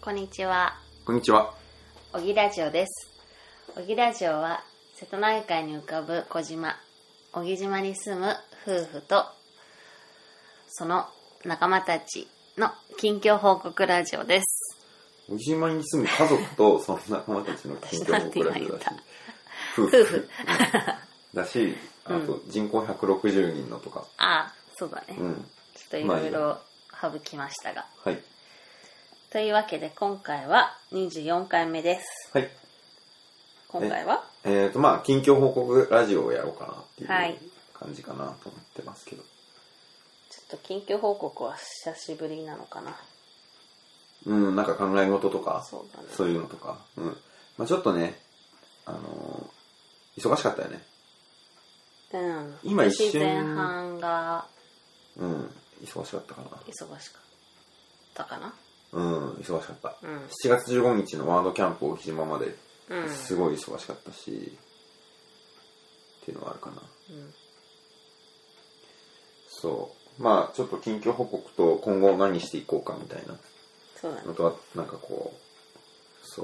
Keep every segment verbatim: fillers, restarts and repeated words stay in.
こんにちは。 こんにちは。 小木ラジオです。小木ラジオは瀬戸内海に浮かぶ小島、小木島に住む夫婦とその仲間たちの近況報告ラジオです。 小木島に住む家族とその仲間たちの近況報告ラジオだし、夫婦夫婦だし、あと人口ひゃくろくじゅうにんのとか。 ああ、そうだね。 うん。 ちょっといろいろ省きましたが。 はい。 というわけで今回はにじゅうよんかいめです。 はい。 今回はえっ、ー、とまあ近況報告ラジオをやろうかなっていう感じかなと思ってますけど、 ちょっと近況報告は久しぶりなのかな。 うん、なんか考え事とかそうだね、 そういうのとか、うん、まあちょっとね、あのー、忙しかったよね。 うん。 今一瞬前半がうん忙しかったかな。 忙しかったかな。 うん、忙しかった、 うん、 しちがつじゅうごにちのワードキャンプ小木島まで、 うん、 すごい忙しかったしっていうのはあるかな、 うん、 そうまあちょっと近況報告と今後何していこうかみたいなのとはなんかこうそう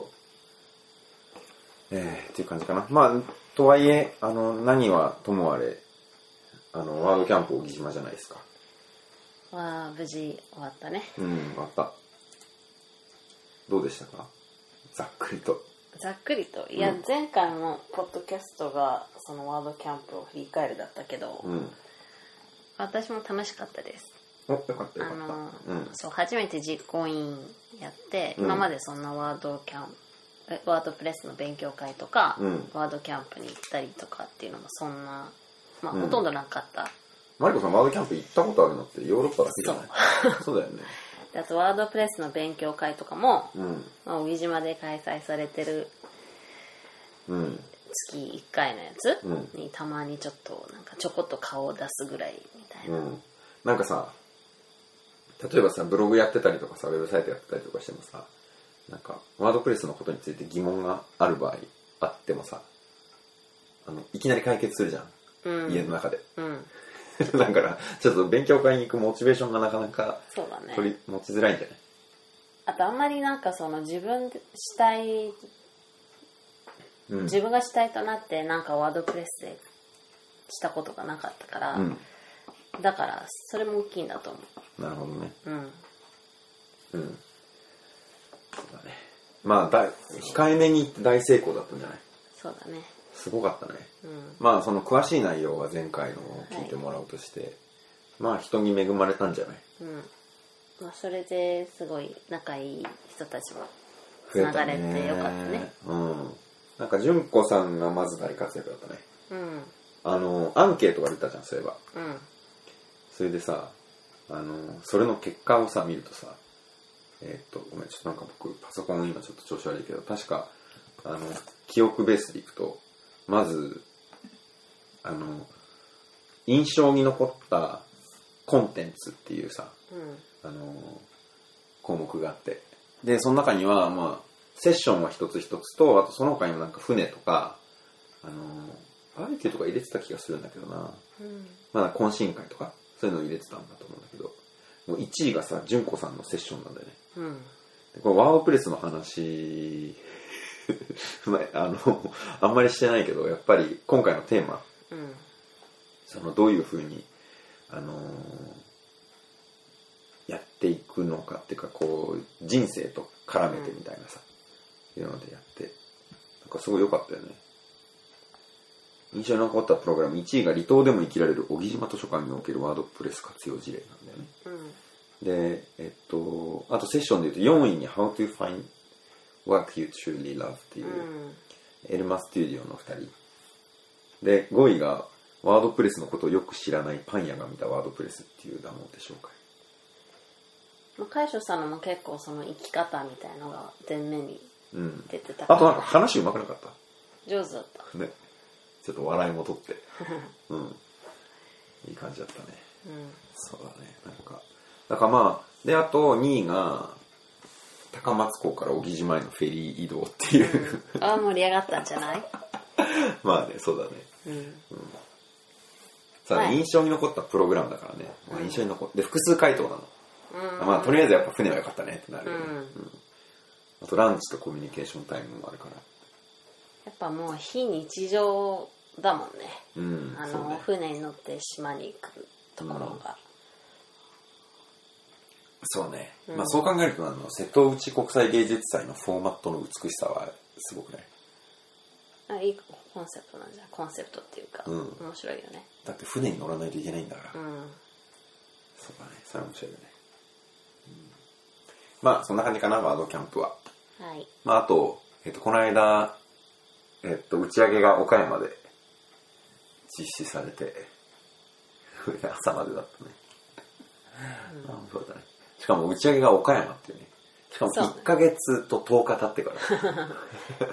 えー、っていう感じかな。まあとはいえあの何はともあれあのワードキャンプ小木島じゃないですか。 まあ無事終わったね。 うん終わった。どうでしたか？ざっくりと。 ざっくりと。いや、うん、前回のポッドキャストがそのワードキャンプを振り返るだったけど、うん、私も楽しかったです。 お、よかったよかった。 あの、 うん、 そう初めて実行委員やって、うん、今までそんなワードキャンプ、ワードプレスの勉強会とか、うん、ワードキャンプに行ったりとかっていうのもそんな、まあ、ほとんどなかった。 マリコさんワードキャンプ行ったことあるのってヨーロッパだけじゃない？そう。そうだよね。 あとワードプレスの勉強会とかも、 うんまあ、小木島で開催されてる月いっかいのやつにたまにちょっとなんかちょこっと顔を出すぐらいみたいな、うん、 なんかさ例えばさブログやってたりとかさウェブサイトやってたりとかしてもさなんかワードプレスのことについて疑問がある場合あってもさあのいきなり解決するじゃん、うん、家の中で、うんだからちょっと勉強会に行くモチベーションがなかなか取り持ちづらいんじゃない？ あとあんまりなんかその自分主体、うん、自分が主体となってなんかワードプレスでしたことがなかったから、うん、だからそれも大きいんだと思う。 なるほどね。 うん。うん。 そうだね。まあだ控えめに言って大成功だったんじゃない？そうだね。すごかったね、うん、まあその詳しい内容は前回のを聞いてもらうとして、はい、まあ人に恵まれたんじゃない、 うんまあ、それですごい仲いい人たちもつながれてよかったね。 うん、なんか純子さんがまず大活躍だったね、 うん、 あのアンケートが出たじゃんそういえば、 うん、 それでさあのそれの結果をさ見るとさえー、っとごめんちょっとなんか僕パソコン今ちょっと調子悪いけど確かあの記憶ベースでいくとまずあの印象に残ったコンテンツっていうさ、うん、あの項目があってでその中にはまあセッションは一つ一つとあとその他にもなんか船とかあのバーベキューとか入れてた気がするんだけどな、うん、まだ懇親会とかそういうのを入れてたんだと思うんだけどもういちいがさ純子さんのセッションなんだよね、うん、でこれワードプレスの話あのあんまりしてないけどやっぱり今回のテーマ、うん、そのどういうふうに、あのー、やっていくのかっていうかこう人生と絡めてみたいなさ、うん、いうのでやってなんかすごい良かったよね。印象に残ったプログラムいちいが離島でも生きられる小木島図書館におけるワードプレス活用事例なんだよね、うん、でえっとあとセッションでいうとよんいに How to find Work You Truly Love っていう、うん、エルマステュディオのふたりでごいがワードプレスのことをよく知らないパン屋が見たワードプレスっていうダモで紹介。 海翔さんのも結構その生き方みたいのが前面に出てた、 うん、あとなんか話うまくなかった？ 上手だったね。ちょっと笑いも取ってうんいい感じだったね、うん、そうだねなんかだからまあであとにいが高松港から小木島へのフェリー移動っていう、 うん、あ盛り上がったんじゃないまあねそうだね、うんうん、さあ、 はい、 印象に残ったプログラムだからね、まあ、印象に残って複数回答なの、うん、まあとりあえずやっぱ船は良かったねってなるよね、うんうん、 あとランチとコミュニケーションタイムもあるから。 やっぱもう非日常だもんね、 うん、 あの、 そうね、 船に乗って島に行くところが、うん、 そうね、 うん、 まあそう考えるとあの瀬戸内国際芸術祭のフォーマットの美しさはすごくない？ あ、いいコンセプトなんじゃん。コンセプトっていうか、うん、面白いよね。 だって船に乗らないといけないんだから、 うん、 そうだね、それは面白いよね、うん、まあそんな感じかな、ワードキャンプは。 はい。 まああと、えっと、この間、えっと、打ち上げが岡山で実施されて、朝までだったね。うん、あ、そうだね。しかも打ち上げが岡山っていうね。しかもいっかげつととおか経ってから。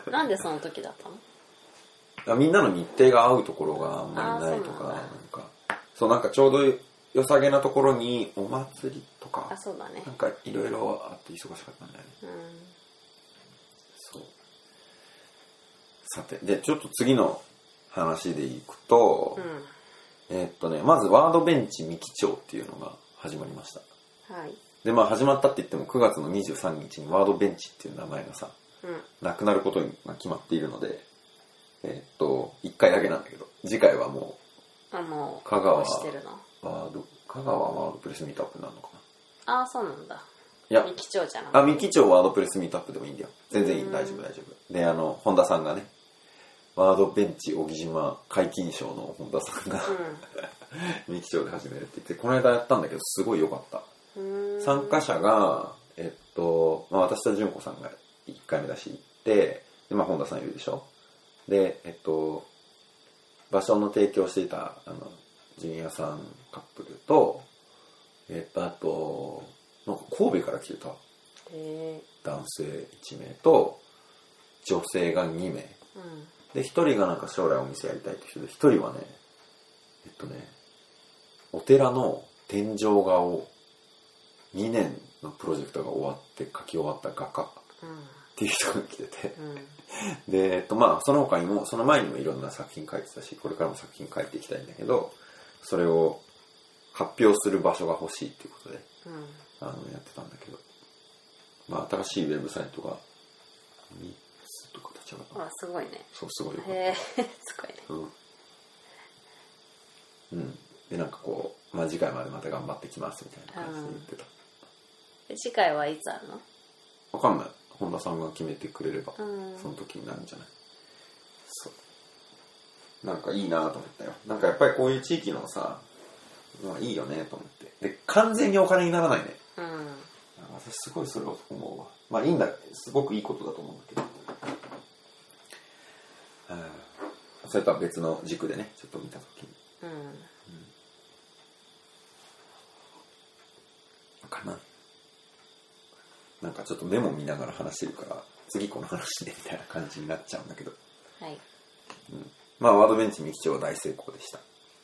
なんでその時だったの？ みんなの日程が合うところがあんまりないとか、なんか、そう、なんかちょうど良さげなところにお祭りとか、 あ、そうだね。 なんかいろいろあって忙しかったんだよね。 うん。 そう。さて、で、ちょっと次の話でいくと、うん、えー、っとね、まずワードベンチ三木町っていうのが始まりました。 はい。 で、まあ始まったって言ってもくがつのにじゅうさんにちにワードベンチっていう名前がさ、うん、なくなることが決まっているので、えー、っと、いっかいだけなんだけど、次回はもう、あ、もう、 香川してるの？ ワード、香川ワードプレスミートアップになるのかな。ああ、そうなんだ。 いや、 三木町じゃなくて。 あ、三木町ワードプレスミートアップでもいいんだよ。全然いい、大丈夫大丈夫。で、あの、本田さんがね、ワードベンチ小木島解禁賞の本田さんが、うん、三木町で始めるって言って、この間やったんだけど、すごい良かった。参加者が、えっと、まあ、私と純子さんがいっかいめだし行って、で、まあ、本田さんいるでしょ。で、えっと、場所の提供していた、あの、ジュニアさんカップルと、えっと、あと、なんか神戸から来てた男性いちめいと、女性がにめい。うん、で、ひとりがなんか将来お店やりたいって人で、ひとりはね、えっとね、お寺の天井画をにねんのプロジェクトが終わって書き終わった画家っていう人が来てて、うん、で、えっとまあその他にも、その前にもいろんな作品書いてたし、これからも作品書いていきたいんだけど、それを発表する場所が欲しいっていうことで、うん、あのやってたんだけど、まあ新しいウェブサイトがみっつとか立ち上がった。 あ、すごいね。 そう、すごいよ。 へえ、すごいね。 うん。うん。で、なんかこう、まあ次回までまた頑張ってきますみたいな感じで言ってた。 うん、次回はいつあるの？ わかんない。本田さんが決めてくれれば、うん、その時になるんじゃない？そう。なんかいいなと思ったよ。なんかやっぱりこういう地域のさ、まあいいよねと思って。で、完全にお金にならないね。うん。私すごいそれを思うわ。まあいいんだ。すごくいいことだと思うんだけど。それとは別の軸でね、ちょっと見たときに。うん。うん、かな。なんかちょっとメモ見ながら話してるから、次この話でみたいな感じになっちゃうんだけど。 はい。 うん。まあ、ワードベンチ三木町は大成功でした。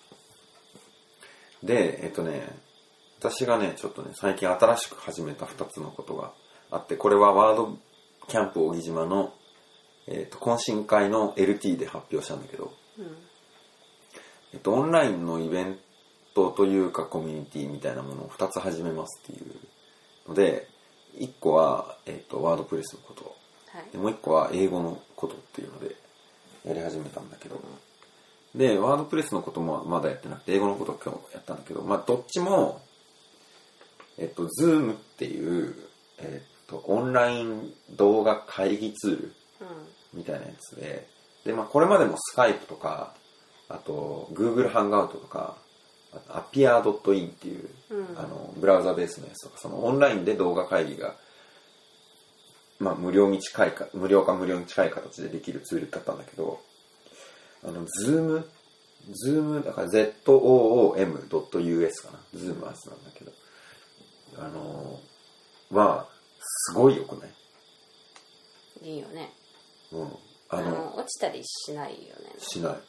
で、えっとね、私がね、ちょっとね、最近新しく始めたふたつのことがあって、これはワードキャンプ小木島のえー、と懇親会の エルティー で発表したんだけど、うん、えっと、オンラインのイベントというかコミュニティみたいなものをふたつ始めますっていうので、いっこは、えー、とワードプレスのこと、はい、でもういっこは英語のことっていうのでやり始めたんだけど、うん、でワードプレスのこともまだやってなくて、英語のことを今日やったんだけど、まあ、どっちも、えっと、Zoom っていう、えっと、オンライン動画会議ツール、うんみたいなやつで、で、まあ、これまでもスカイプとか、あと、Google ハンガウトとか、あと アピアドットイン っていう、うん、あの、ブラウザベースのやつとか、そのオンラインで動画会議が、まあ、無料に近いか、無料か無料に近い形でできるツールだったんだけど、あの、Zoom、Zoom、だから ゼットオーオーエムドットユーエス かな。Zoom はずなんだけど、あの、は、すごい良くない？ いいよね。 うん、 あの、あの落ちたりしないよね。 しない。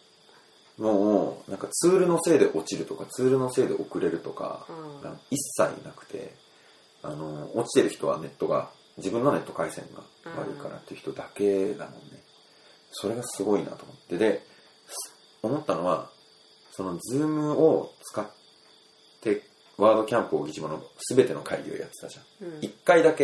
もうなんかツールのせいで落ちるとか、ツールのせいで遅れるとか、うん、一切なくて、あの落ちてる人はネットが自分のネット回線が悪いからっていう人だけだもんね。うん、それがすごいなと思って、で思ったのは、そのズームを使ってワードキャンプ小木島の全ての会議をやってたじゃん。うん、いっかいだけ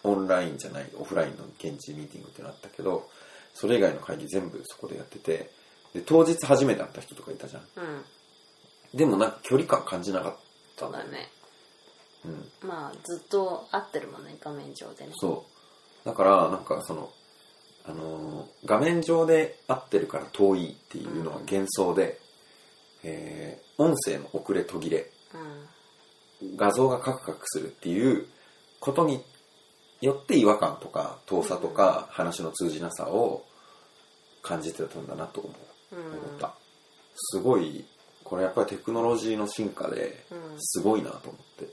オンラインじゃないオフラインの現地ミーティングっていうのあったけど、それ以外の会議全部そこでやってて、で当日初めて会った人とかいたじゃん、 うん、 でもなんか距離感感じなかったそうだね、 うん、 まあずっと会ってるもんね、画面上でね。 そうだからなんかそのあのー、画面上で会ってるから遠いっていうのは幻想で、うん、えー、音声の遅れ途切れ、うん、画像がカクカクするっていうことによって違和感とか遠さとか話の通じなさを感じてたんだなと思う、うん、思った。すごいこれやっぱりテクノロジーの進化ですごいなと思って、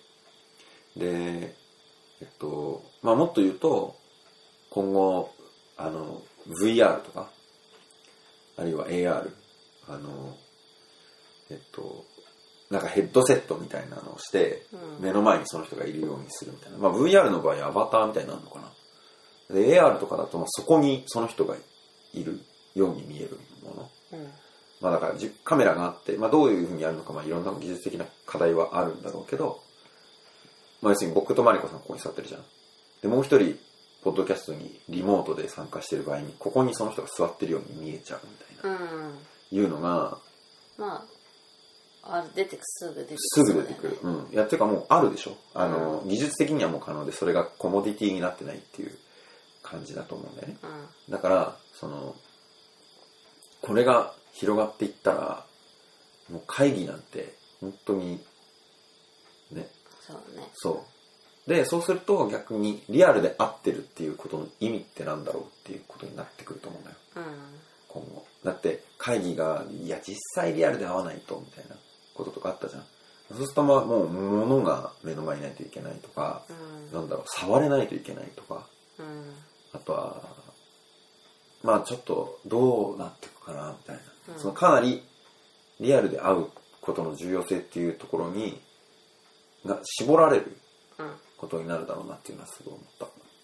でえっとまあもっと言うと今後あの ブイアール とかあるいは エーアール あのえっとなんかヘッドセットみたいなのをして、うん、目の前にその人がいるようにするみたいな、まあ、ブイアール の場合はアバターみたいになるのかな。で エーアール とかだとまあそこにその人がいるように見えるもの、うん、まあだからカメラがあって、まあ、どういうふうにやるのか、まあ、いろんな技術的な課題はあるんだろうけど、まあ、要するに僕とマリコさんここに座ってるじゃん。でもう一人ポッドキャストにリモートで参加してる場合にここにその人が座ってるように見えちゃうみたいな、うん、いうのがまああ出てくすぐ出てくる、ね、 すぐ出てくる、うん、いやっていうかもうあるでしょ、あの、うん、技術的にはもう可能でそれがコモディティになってないっていう感じだと思うんだよね、うん、だからそのこれが広がっていったらもう会議なんて本当にね、 そうね、 そうでそうすると逆にリアルで会ってるっていうことの意味ってなんだろうっていうことになってくると思うんだよ、うん、今後だって会議がいや実際リアルで会わないとみたいなこととかあったじゃん。そうするとまあもう物が目の前にないといけないとか、うん、なんだろう触れないといけないとか、うん、あとはまあちょっとどうなっていくかなみたいな、うん、そのかなりリアルで会うことの重要性っていうところにが絞られることになるだろうなっていうのはすごい思った。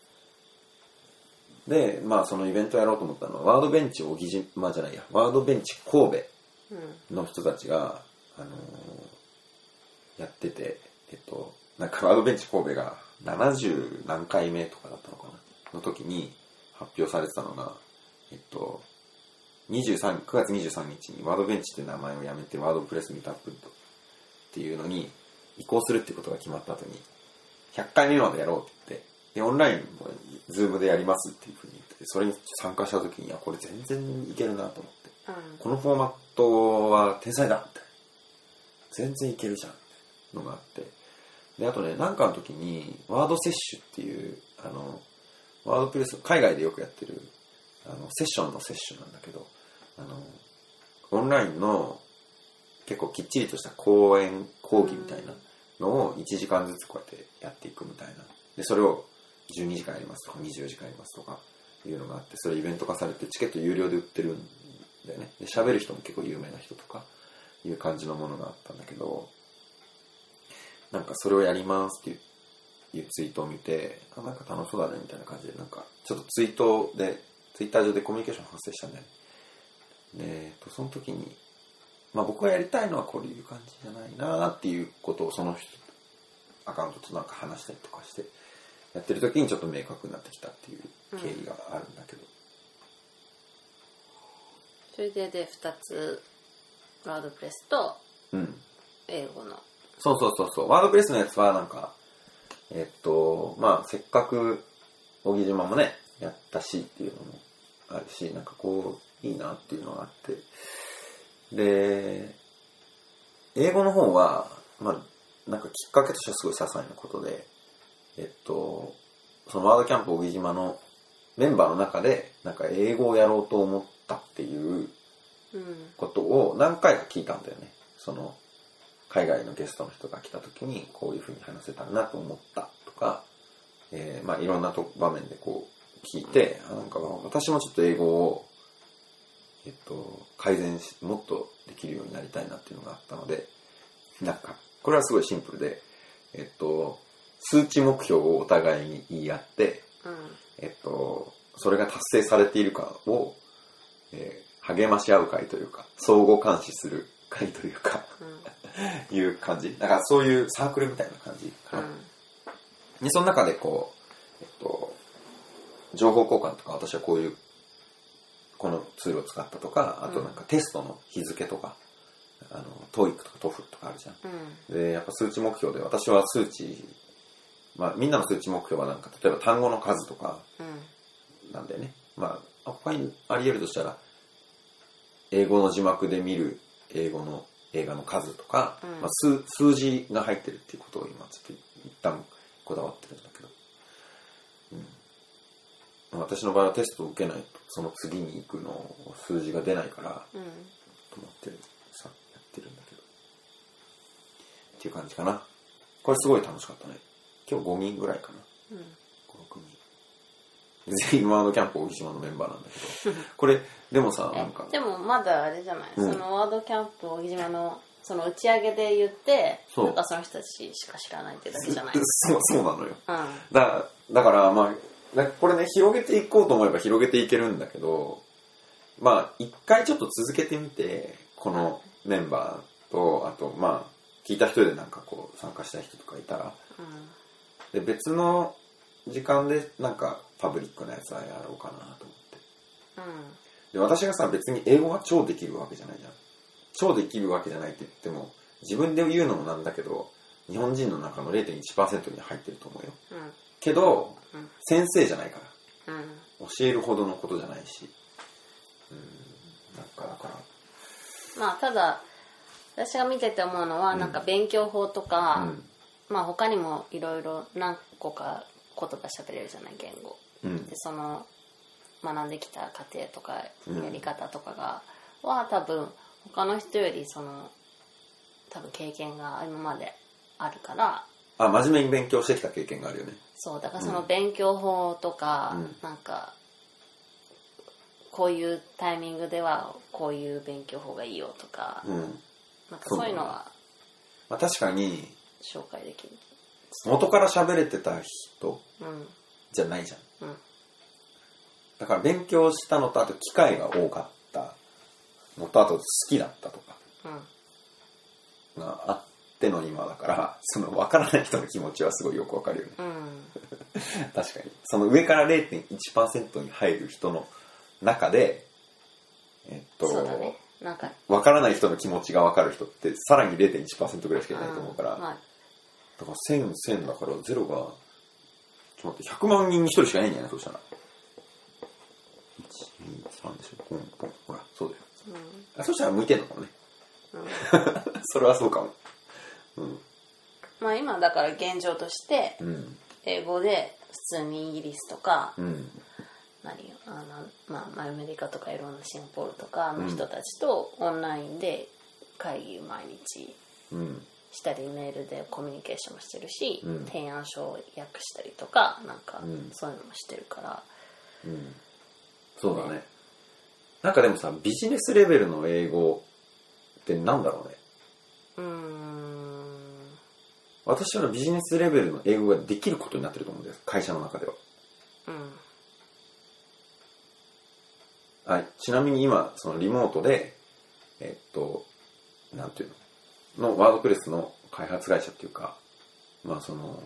でまあそのイベントやろうと思ったのはワードベンチ小木島じゃないやワードベンチ神戸の人たちが、あのー、やってて、えっとなんかワードベンチ神戸がななじゅう何回目とかだったのかなの時に発表されてたのが、えっとにじゅうさんくがつにじゅうさんにちにワードベンチっていう名前をやめてワードプレスミートアップっていうのに移行するっていうことが決まった後にひゃっかいめまでやろうって言ってでオンラインもズームでやりますっていうふうに言ってそれに参加した時にいやこれ全然いけるなと思って、うん、このフォーマットは天才だみたいな全然いけるじゃんってのがあってであとねなんかの時にワードセッシュっていうあのワードプレス海外でよくやってるあのセッションのセッシュなんだけどあのオンラインの結構きっちりとした講演講義みたいなのをいちじかんずつこうやってやっていくみたいなでそれをじゅうにじかんやりますとかにじゅうよじかんやりますとかいうのがあってそれイベント化されてチケット有料で売ってるんだよねで喋る人も結構有名な人とかいう感じのものがあったんだけどなんかそれをやりますっていうツイートを見てあなんか楽しそうだねみたいな感じでなんかちょっとツイートでツイッター上でコミュニケーション発生したんだよねで、えっと、その時にまあ僕がやりたいのはこういう感じじゃないなっていうことをその人アカウントとなんか話したりとかしてやってる時にちょっと明確になってきたっていう経緯があるんだけど、うん、 それででふたつワードプレスと英語の、うん、 そうそうそうそうワードプレスのやつはなんかえっとまあせっかく小木島もねやったしっていうのもあるしなんかこういいなっていうのがあってで英語の方はまあなんかきっかけとしてはすごい些細なことでえっとそのワードキャンプ小木島のメンバーの中でなんか英語をやろうと思ったっていうことを何回か聞いたんだよね。その海外のゲストの人が来た時にこういうふうに話せたらなと思ったとか、えー、まあいろんなと場面でこう聞いてなんか私もちょっと英語をえっと改善しもっとできるようになりたいなっていうのがあったのでなんかこれはすごいシンプルでえっと数値目標をお互いに言い合って、うん、えっとそれが達成されているかを、えー、励まし合う会というか相互監視する会というか、うん、いう感じだからそういうサークルみたいな感じかな、うん、でその中でこえっと、情報交換とか私はこういうこのツールを使ったとか、あとなんかテストの日付とか、あの トーイック とか トフル とかあるじゃん、うん、でやっぱ数値目標で私は数値、まあ、みんなの数値目標はなんか例えば単語の数とかなんだよね、うん、まあ他にあり得るとしたら英語の字幕で見る英語の映画の数とか、うんまあ、数, 数字が入ってるっていうことを今ちょっと一旦こだわってるんだけど、うん、私の場合はテストを受けないとその次に行くの数字が出ないから、うん、と思ってるさやってるんだけどっていう感じかな。これすごい楽しかったね。今日ごにんぐらいかな、うん、ごろくにん全員ワードキャンプ小木島のメンバーなんだけどこれでもさなんかでもまだあれじゃない、うん、そのワードキャンプ小木島のその打ち上げで言ってなんかその人たちしか知らないってだけじゃない。 そうそうなのよ、うん、だ, だからまあこれね広げていこうと思えば広げていけるんだけど、まあ一回ちょっと続けてみてこのメンバーとあとまあ聞いた人でなんかこう参加した人とかいたら、うん、で別の時間でなんかパブリックなやつはやろうかなと思って、うん、で私がさ別に英語が超できるわけじゃないじゃん。超できるわけじゃないって言っても自分で言うのもなんだけど日本人の中の れいてんいちパーセント に入ってると思うよ、うん、けど、うん、先生じゃないから、うん、教えるほどのことじゃないし、うん、なんかだからまあただ私が見てて思うのは、うん、なんか勉強法とか、うん、まあ他にもいろいろ何個か言葉喋れるじゃない言語、うん、でその学んできた過程とかやり方とかが、うん、は多分他の人よりその多分経験が今まであるからあ真面目に勉強してきた経験があるよね。 そうだからその勉強法とか、うん、なんかこういうタイミングではこういう勉強法がいいよとか、うん、なんかそういうのはまあ、確かに紹介できる。 元から喋れてた人じゃないじゃん、うん、だから勉強したのとあと機会が多かったのとあと好きだったとかがあっての今だからその分からない人の気持ちはすごいよく分かるよね、うん、確かにその上から れいてんいちパーセント に入る人の中でえっとそうだねなんか分からない人の気持ちが分かる人ってさらに れいてんいちパーセント ぐらいしかいないと思うから、うんはい、だからせん、せんだからゼロがちょっと待ってひゃくまんにんにひとりしかいないんじゃないそうしたらいち、に、さんでしょポンポンほらそうだよ、うん、あそしたら向いてんのかもね、うん、それはそうかも、うん、 まあ今だから現状として英語で普通にイギリスとか、うん、何あの、まあ、アメリカとかいろんなシンガポールとかの人たちとオンラインで会議毎日したりメールでコミュニケーションもしてるし、うん、提案書を訳したりとかなんかそういうのもしてるから、 うんうん、そうだね。なんかでもさビジネスレベルの英語ってなんだろうね。うーん私はビジネスレベルの英語ができることになってると思うんです会社の中では。うんはい、ちなみに今そのリモートでえっとなんていうののワードプレスの開発会社っていうかまあその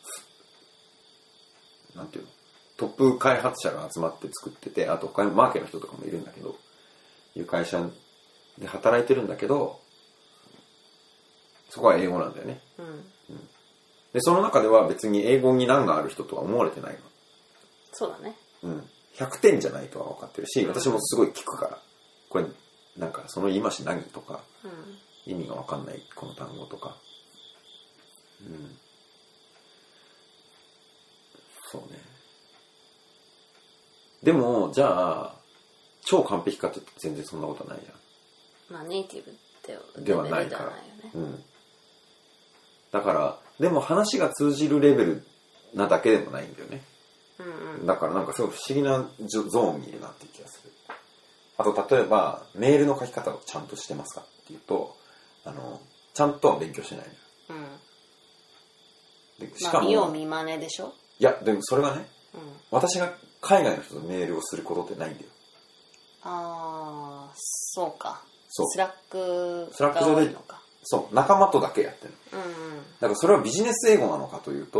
なんていうのトップ開発者が集まって作っててあと他にもマーケの人とかもいるんだけどいう会社で働いてるんだけどそこは英語なんだよね、うんうん、でその中では別に英語に難がある人とは思われてないの。 そうだね、 うんひゃくてんじゃないとは分かってるし私もすごい聞くからこれなんかその言い回し何とか、うん、意味が分かんないこの単語とかうんそうね。でもじゃあ超完璧かって全然そんなことはないじゃん。まあネイティブでではないから、ねうん、だからでも話が通じるレベルなだけでもないんだよね。うんうん、だからなんかすごい不思議なゾーンにいるなっていう気がする。あと例えばメールの書き方をちゃんとしてますかっていうとあのちゃんとは勉強してないのよ、 うん、でしかも、まあ、見よう見まねでしょ。 いやでもそれがね、うん、私が海外の人とメールをすることってないんだよ。 ああそうかそうスラックが多いのか。 そう仲間とだけやってる、うんうん、だからそれはビジネス英語なのかというと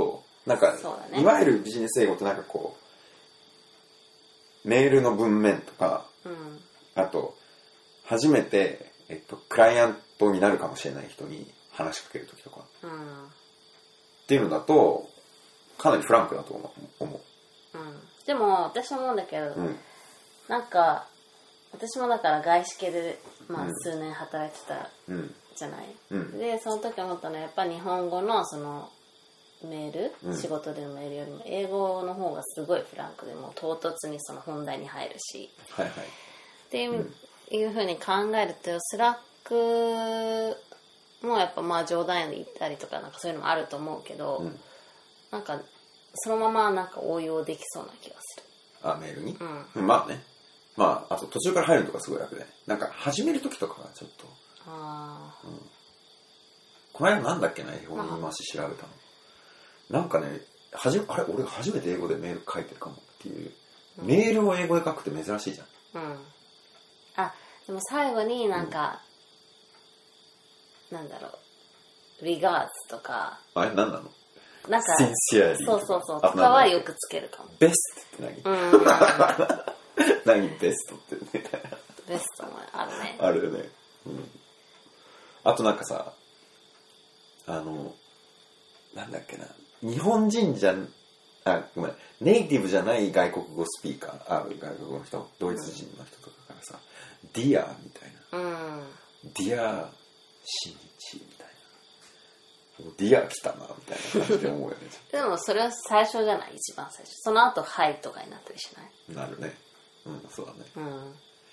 なんか、 ね、 いわゆるビジネス英語ってなんかこうメールの文面とか、 うん、 あと初めて、えっと、クライアントになるかもしれない人に話しかけるときとか、 うん、 っていうのだとかなりフランクだと思う、思う、うん、でも私思うんだけど、 うん、 なんか私もだから外資系で、まあ、数年働いてたじゃない、うん、でその時思ったのはやっぱ日本語のそのメール、うん、仕事でのメールよりも英語の方がすごいフランクでもう唐突にその本題に入るし、 はいはい、 っていう、うん、いう風に考えるとスラックもやっぱまあ冗談で言ったりとかなんかそういうのもあると思うけど、うん、なんかそのままなんか応用できそうな気がする。 あ、メールに、 うん、 まあね、まああと途中から入るのがすごい楽で、なんか始める時とかはちょっと、 あ、 うん、この間なんだっけな、英語の言い回し調べたの、なんかね、はじあれ俺初めて英語でメール書いてるかもっていう、うん、メールを英語で書くって珍しいじゃん。 うん。あ、でも最後になんか、うん、なんだろう、regards とか。 あれ何なの？ なんか sincerely そうそうそう。とかはよくつけるかも。 ベストって何？ うん。 何ベストってみたいな。 ベストもあるね。 あるよね。うん。あとなんかさ、あのなんだっけな。日本人じゃあごめんネイティブじゃない外国語スピーカーあ外国語の人ドイツ人の人とかからさ、うん、ディアみたいな、 うん、 ディアシニチみたいな、ディア来たなみたいな感じで思うよね。 でもそれは最初じゃない、一番最初。その後はいとかになったりしない？ なるね。うんそうだね。 うん、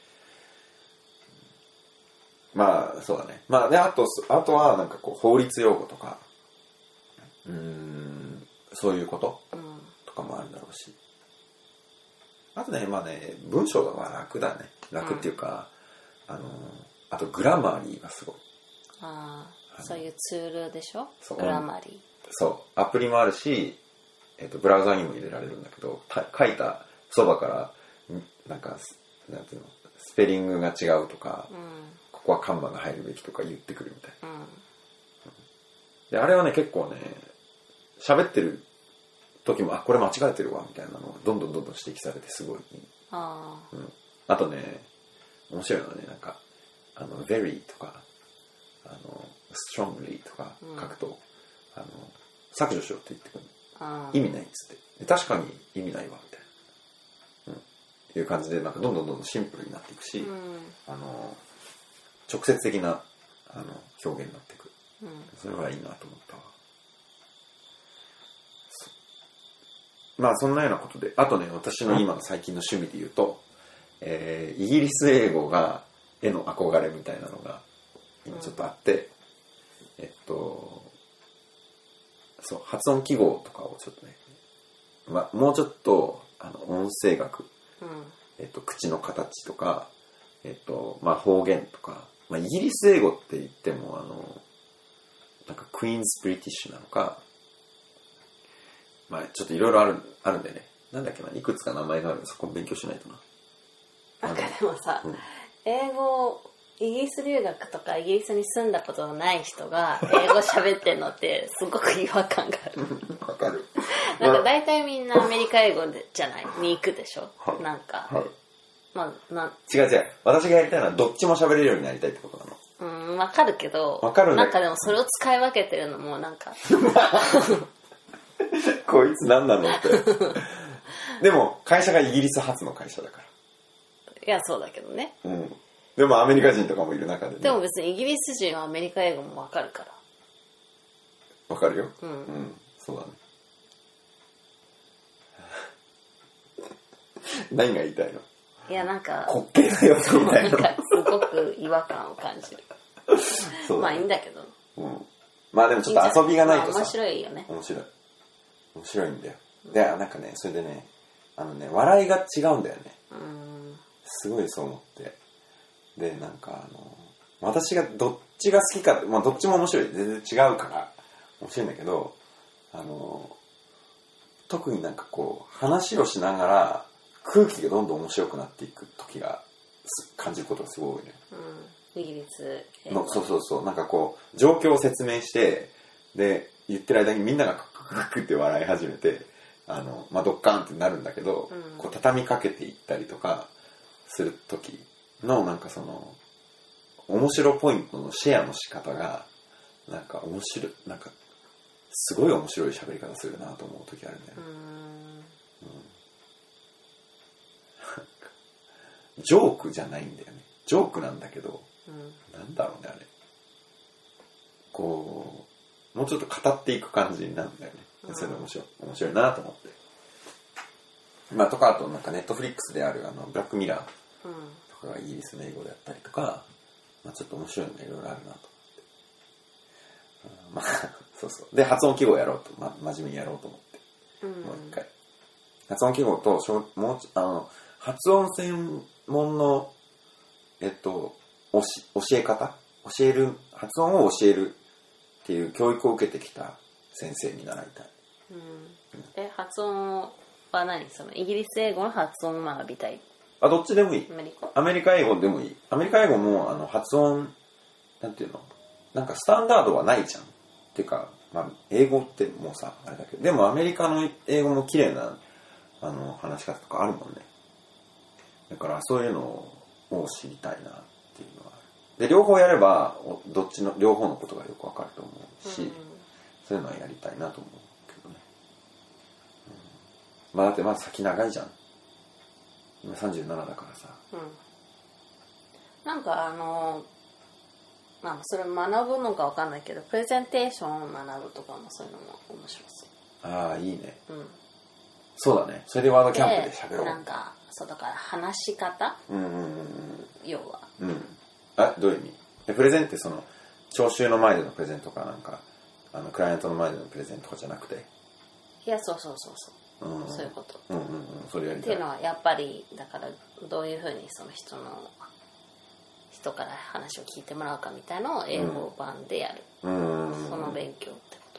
まあそうだね。まあであとあとはなんかこう法律用語とか。うーんそういうこと、うん、とかもあるだろうし、あとねまあね文章が楽だね、楽っていうか、うん、あのあとグラマリーがすごい、 ああそういうツールでしょ、グラマリー、 そうアプリもあるし、えーと、ブラウザにも入れられるんだけど、書いたそばからなんかなんていうのスペリングが違うとか、うん、ここはカンマが入るべきとか言ってくるみたいな、うん、であれはね結構ね喋ってる時もあこれ間違えてるわみたいなのをどんどんどんどん指摘されてすごい、 あ、 うん、あとね面白いのはねなんかあの very とかあの strongly とか書くと、うん、あの削除しろって言ってくる、意味ないっつってで確かに意味ないわみたいな、うん、いう感じでなんかどんどんどんどんシンプルになっていくし、うん、あの直接的なあの表現になっていく、うん、それはいいなと思ったわ。まあそんなようなことで、あとね私の今の最近の趣味で言うと、えー、イギリス英語がへの憧れみたいなのが今ちょっとあって、うん、えっとそう発音記号とかをちょっとね、まあ、もうちょっとあの音声学、うん、えっと口の形とか、えっとまあ方言とか、まあ、イギリス英語って言ってもあのなんかクイーンズ・ブリティッシュなのか。まあちょっといろいろあるあるんでね、なんだっけないくつか名前があるんでそこも勉強しないとな。 なんかでもさ、うん、英語イギリス留学とかイギリスに住んだことのない人が英語喋ってんのってすごく違和感がある。 わかる。 なんか大体みんなアメリカ英語でじゃないに行くでしょ。はい、なんか、はい、まあな違う違う私がやりたいのはどっちも喋れるようになりたいってことなの。 うん、わかるけど、 わかるね。 なんかでもそれを使い分けてるのもなんか。 こいつ何なのってでも会社がイギリス発の会社だから。 いやそうだけどね、 うん、でもアメリカ人とかもいる中でね。 でも別にイギリス人はアメリカ英語も分かるから。 分かるよ、 うん、うん、 そうだね何が言いたいの。 いやなんか滑稽だよみたいな。 なんかすごく違和感を感じるそうまあいいんだけど、 うん、まあでもちょっと遊びがないとさ、 まあ、面白いよね。 面白い面白いんだよ。でなんかねそれでねあのね笑いが違うんだよね。 うん、 すごいそう思って、でなんかあの私がどっちが好きか、まあどっちも面白い、全然違うから面白いんだけど、あの特になんかこう話をしながら空気がどんどん面白くなっていく時が感じることがすごい多いね。 うん、イギリスのそうそうそうなんかこう状況を説明してで言ってる間にみんながククって笑い始めて、あの、まあ、ドッカーンってなるんだけど、 うん、 こう畳みかけていったりとかする時のなんかその面白ポイントのシェアの仕方がなんか面白い、なんかすごい面白い喋り方するなと思う時あるんだよね。うんうん、ジョークじゃないんだよね。ジョークなんだけど、うん、なんだろうねあれ。こうもうちょっと語っていく感じなんだよね。うん、それで面白い面白いなと思って。まあとかあとなんかネットフリックスであるあのブラックミラーとかがイギリスの英語であったりとか、まあ、ちょっと面白いのがいろいろあるなと思って。うん、まあそうそうで発音記号やろうと、ま、真面目にやろうと思って、うん、もう一回発音記号ともうあの発音専門のえっとおし教え方教える発音を教えるっていう教育を受けてきた先生に習いたい。 うん、え発音は何そのイギリス英語の発音を学びたい？ あどっちでもいい。 アメリカ？ アメリカ英語でもいい。アメリカ英語もあの発音なんていうのなんかスタンダードはないじゃん。っていうか、まあ、英語ってもうさあれだけどでもアメリカの英語も綺麗なあの話し方とかあるもんね。だからそういうのを知りたいなっていうのはある。で両方やればどっちの両方のことがよくわかると思うし、うん、そういうのはやりたいなと思うけどね。うん、まあだってまだ先長いじゃん。今さんじゅうななだからさ。 うん、なんかあのまあそれ学ぶのかわかんないけどプレゼンテーションを学ぶとかもそういうのも面白そう。 ああいいね。 うん。 そうだね。それでワードキャンプで喋ろう。 なんかそうだから話し方。 うんうんうんうん。 要は。 うん。あどういう意味？でプレゼンってその聴衆の前でのプレゼントかなんかあのクライアントの前でのプレゼントとかじゃなくて。 いやそうそうそうそう。うん、そういうこと、 うんうんうん、それやりたい。 っていうのはやっぱりだからどういうふうにその人の人から話を聞いてもらうかみたいなのを英語版でやる、うん、その勉強ってこと。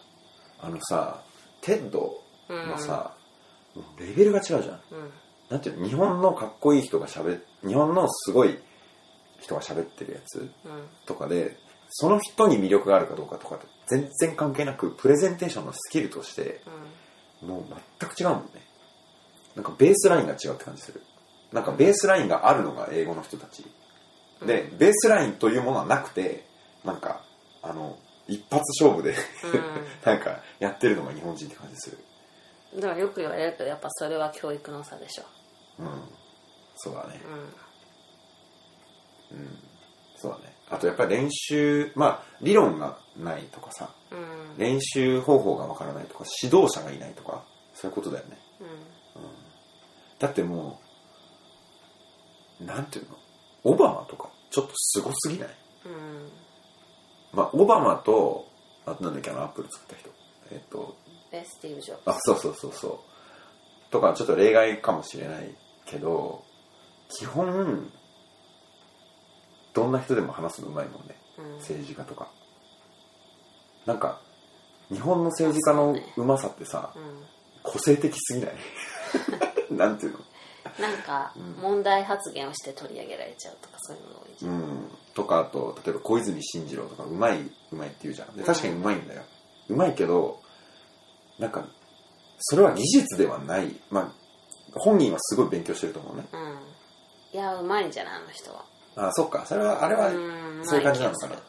あのさテッドのさ、うん、レベルが違うじゃん、うん、なんていうの日本のかっこいい人がしゃべ日本のすごい人が喋ってるやつとかでその人に魅力があるかどうかとかと全然関係なくプレゼンテーションのスキルとして、うんもう全く違うもんね。なんかベースラインが違うって感じする。なんかベースラインがあるのが英語の人たちで、うん、ベースラインというものはなくてなんかあの一発勝負で、うん、なんかやってるのが日本人って感じする。 でもよく言われるけどやっぱそれは教育の差でしょ。 うんそうだねうん、うん、そうだね。あとやっぱり練習まあ理論がないとかさ、うん、練習方法がわからないとか指導者がいないとかそういうことだよね、うんうん、だってもうなんていうのオバマとかちょっとすごすぎない、うん、まあオバマとあとなんだっけあのアップル作った人えっとえスティーブ・ジョブズあそうそうそうそうとかちょっと例外かもしれないけど基本どんな人でも話すのうまいもんね、うん、政治家とかなんか日本の政治家のうまさってさ、ねうん、個性的すぎないなんていうのなんか問題発言をして取り上げられちゃうとかそういうのが多いじゃん、うん、 とかあと例えば小泉進次郎とかうまいうまいって言うじゃんで確かにうまいんだよ、うん、うまいけどなんかそれは技術ではないまあ本人はすごい勉強してると思うね、うん、 いやうまいんじゃないあの人はああそっかそれはあれはそういう感じなのかな、うん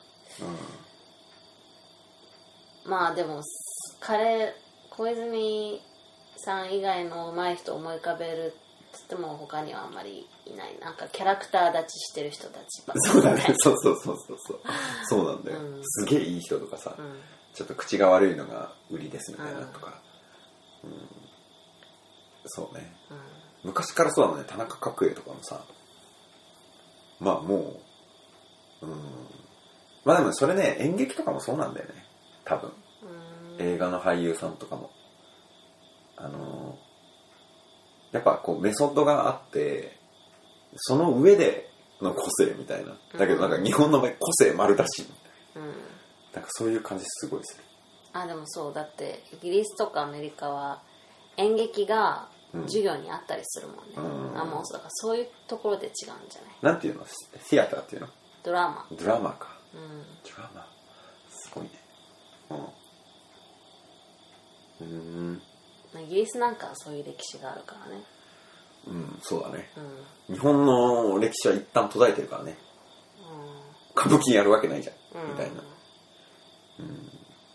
うん、まあでも彼小泉さん以外の上手い人を思い浮かべるって言っても他にはあんまりいないなんかキャラクター立ちしてる人たちばっかりそうだねそうそうそうそうそうそうなんだよ、うん、すげえいい人とかさ、うん、ちょっと口が悪いのが売りですみたいなとか、うんうん、そうね、うん、昔からそうなのね田中角栄とかもさまあもう、うん、まあでもそれね演劇とかもそうなんだよね多分映画の俳優さんとかもあのー、やっぱこうメソッドがあってその上での個性みたいなだけどなんか日本の場合個性丸出し、うん、なんかそういう感じすごいするあでもそうだってイギリスとかアメリカは演劇が授業にあったりするもんね、うん、あもうだからそういうところで違うんじゃないなんていうのシアターっていうのドラマドラマか、うん、ドラマすごいね、うん、 うーん。 イギリスなんかはそういう歴史があるからね。 うん、そうだね。 うん、 日本の歴史は一旦途絶えてるからね。 うん、 歌舞伎やるわけないじゃん、 うん、 みたいな。うん。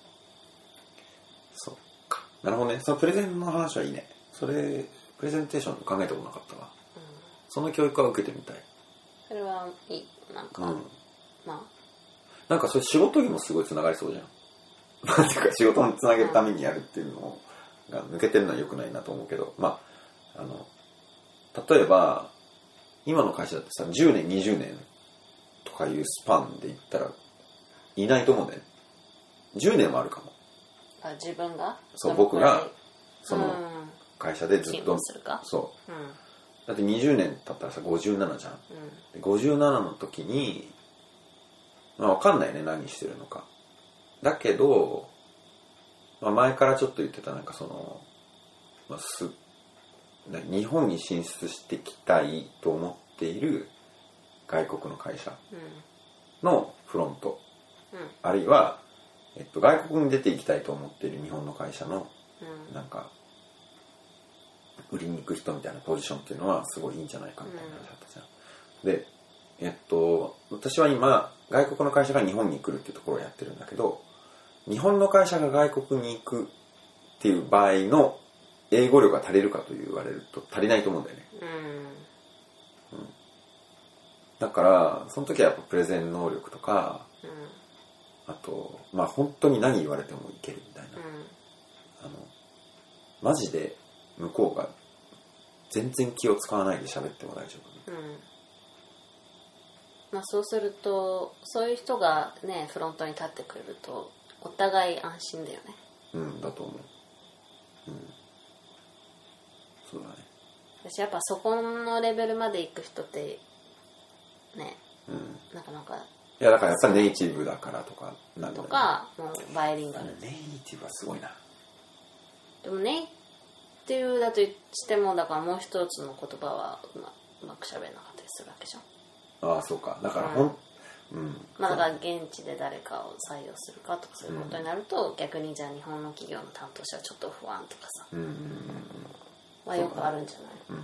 そうか。なるほどね。そのプレゼンの話はいいね。それ、プレゼンテーション考えたことなかったわ。 うん、 その教育は受けてみたい。 それはいい。なんか、うん、まあ。 なんかそれ仕事にもすごいつながりそうじゃん。なんていうか仕事につなげるためにやるっていうのが抜けてるのは良くないなと思うけど、まあ、あの、例えば、今の会社だってさ、じゅうねん、にじゅうねんとかいうスパンで言ったら、いないと思うんだよね。じゅうねんもあるかも。 あ、自分がそう、僕が、その会社でずっと、 するかそう、 うん。 だってにじゅうねん経ったらさ、ごじゅうななじゃん。うん、でごじゅうななの時に、まあわかんないね、何してるのか。だけど、まあ、前からちょっと言ってたなんかその、まあ、す日本に進出してきたいと思っている外国の会社のフロント、うん、あるいは、えっと、外国に出ていきたいと思っている日本の会社の、うん、なんか売りに行く人みたいなポジションっていうのはすごいいいんじゃないかみたいな話だったじゃん、うん、で、えっと、私は今外国の会社が日本に来るっていうところをやってるんだけど、日本の会社が外国に行くっていう場合の英語力が足りるかと言われると足りないと思うんだよね、うんうん、だからその時はやっぱプレゼン能力とか、うん、あとまあ本当に何言われてもいけるみたいな、うん、あのマジで向こうが全然気を使わないで喋っても大丈夫、うん、 まあ、そうするとそういう人がねフロントに立ってくれるとお互い安心だよね。 うんだと思う。うん。そうだね。 私やっぱそこのレベルまで行く人ってね、 うん、 なかなか。 いやだからやっぱりネイティブだからとかなんだろうね。 とかもうバイリンガル。 ネイティブはすごいな。 でもネイティブだとしてもだからもう一つの言葉はうまうまく喋れなかったりするわけじゃん。 ああそうか。だからほん、うんうん、まあだから現地で誰かを採用するかとかそういうことになると、うん、逆にじゃあ日本の企業の担当者はちょっと不安とかさ、うんうんうん、まあよくあるんじゃない、 うん、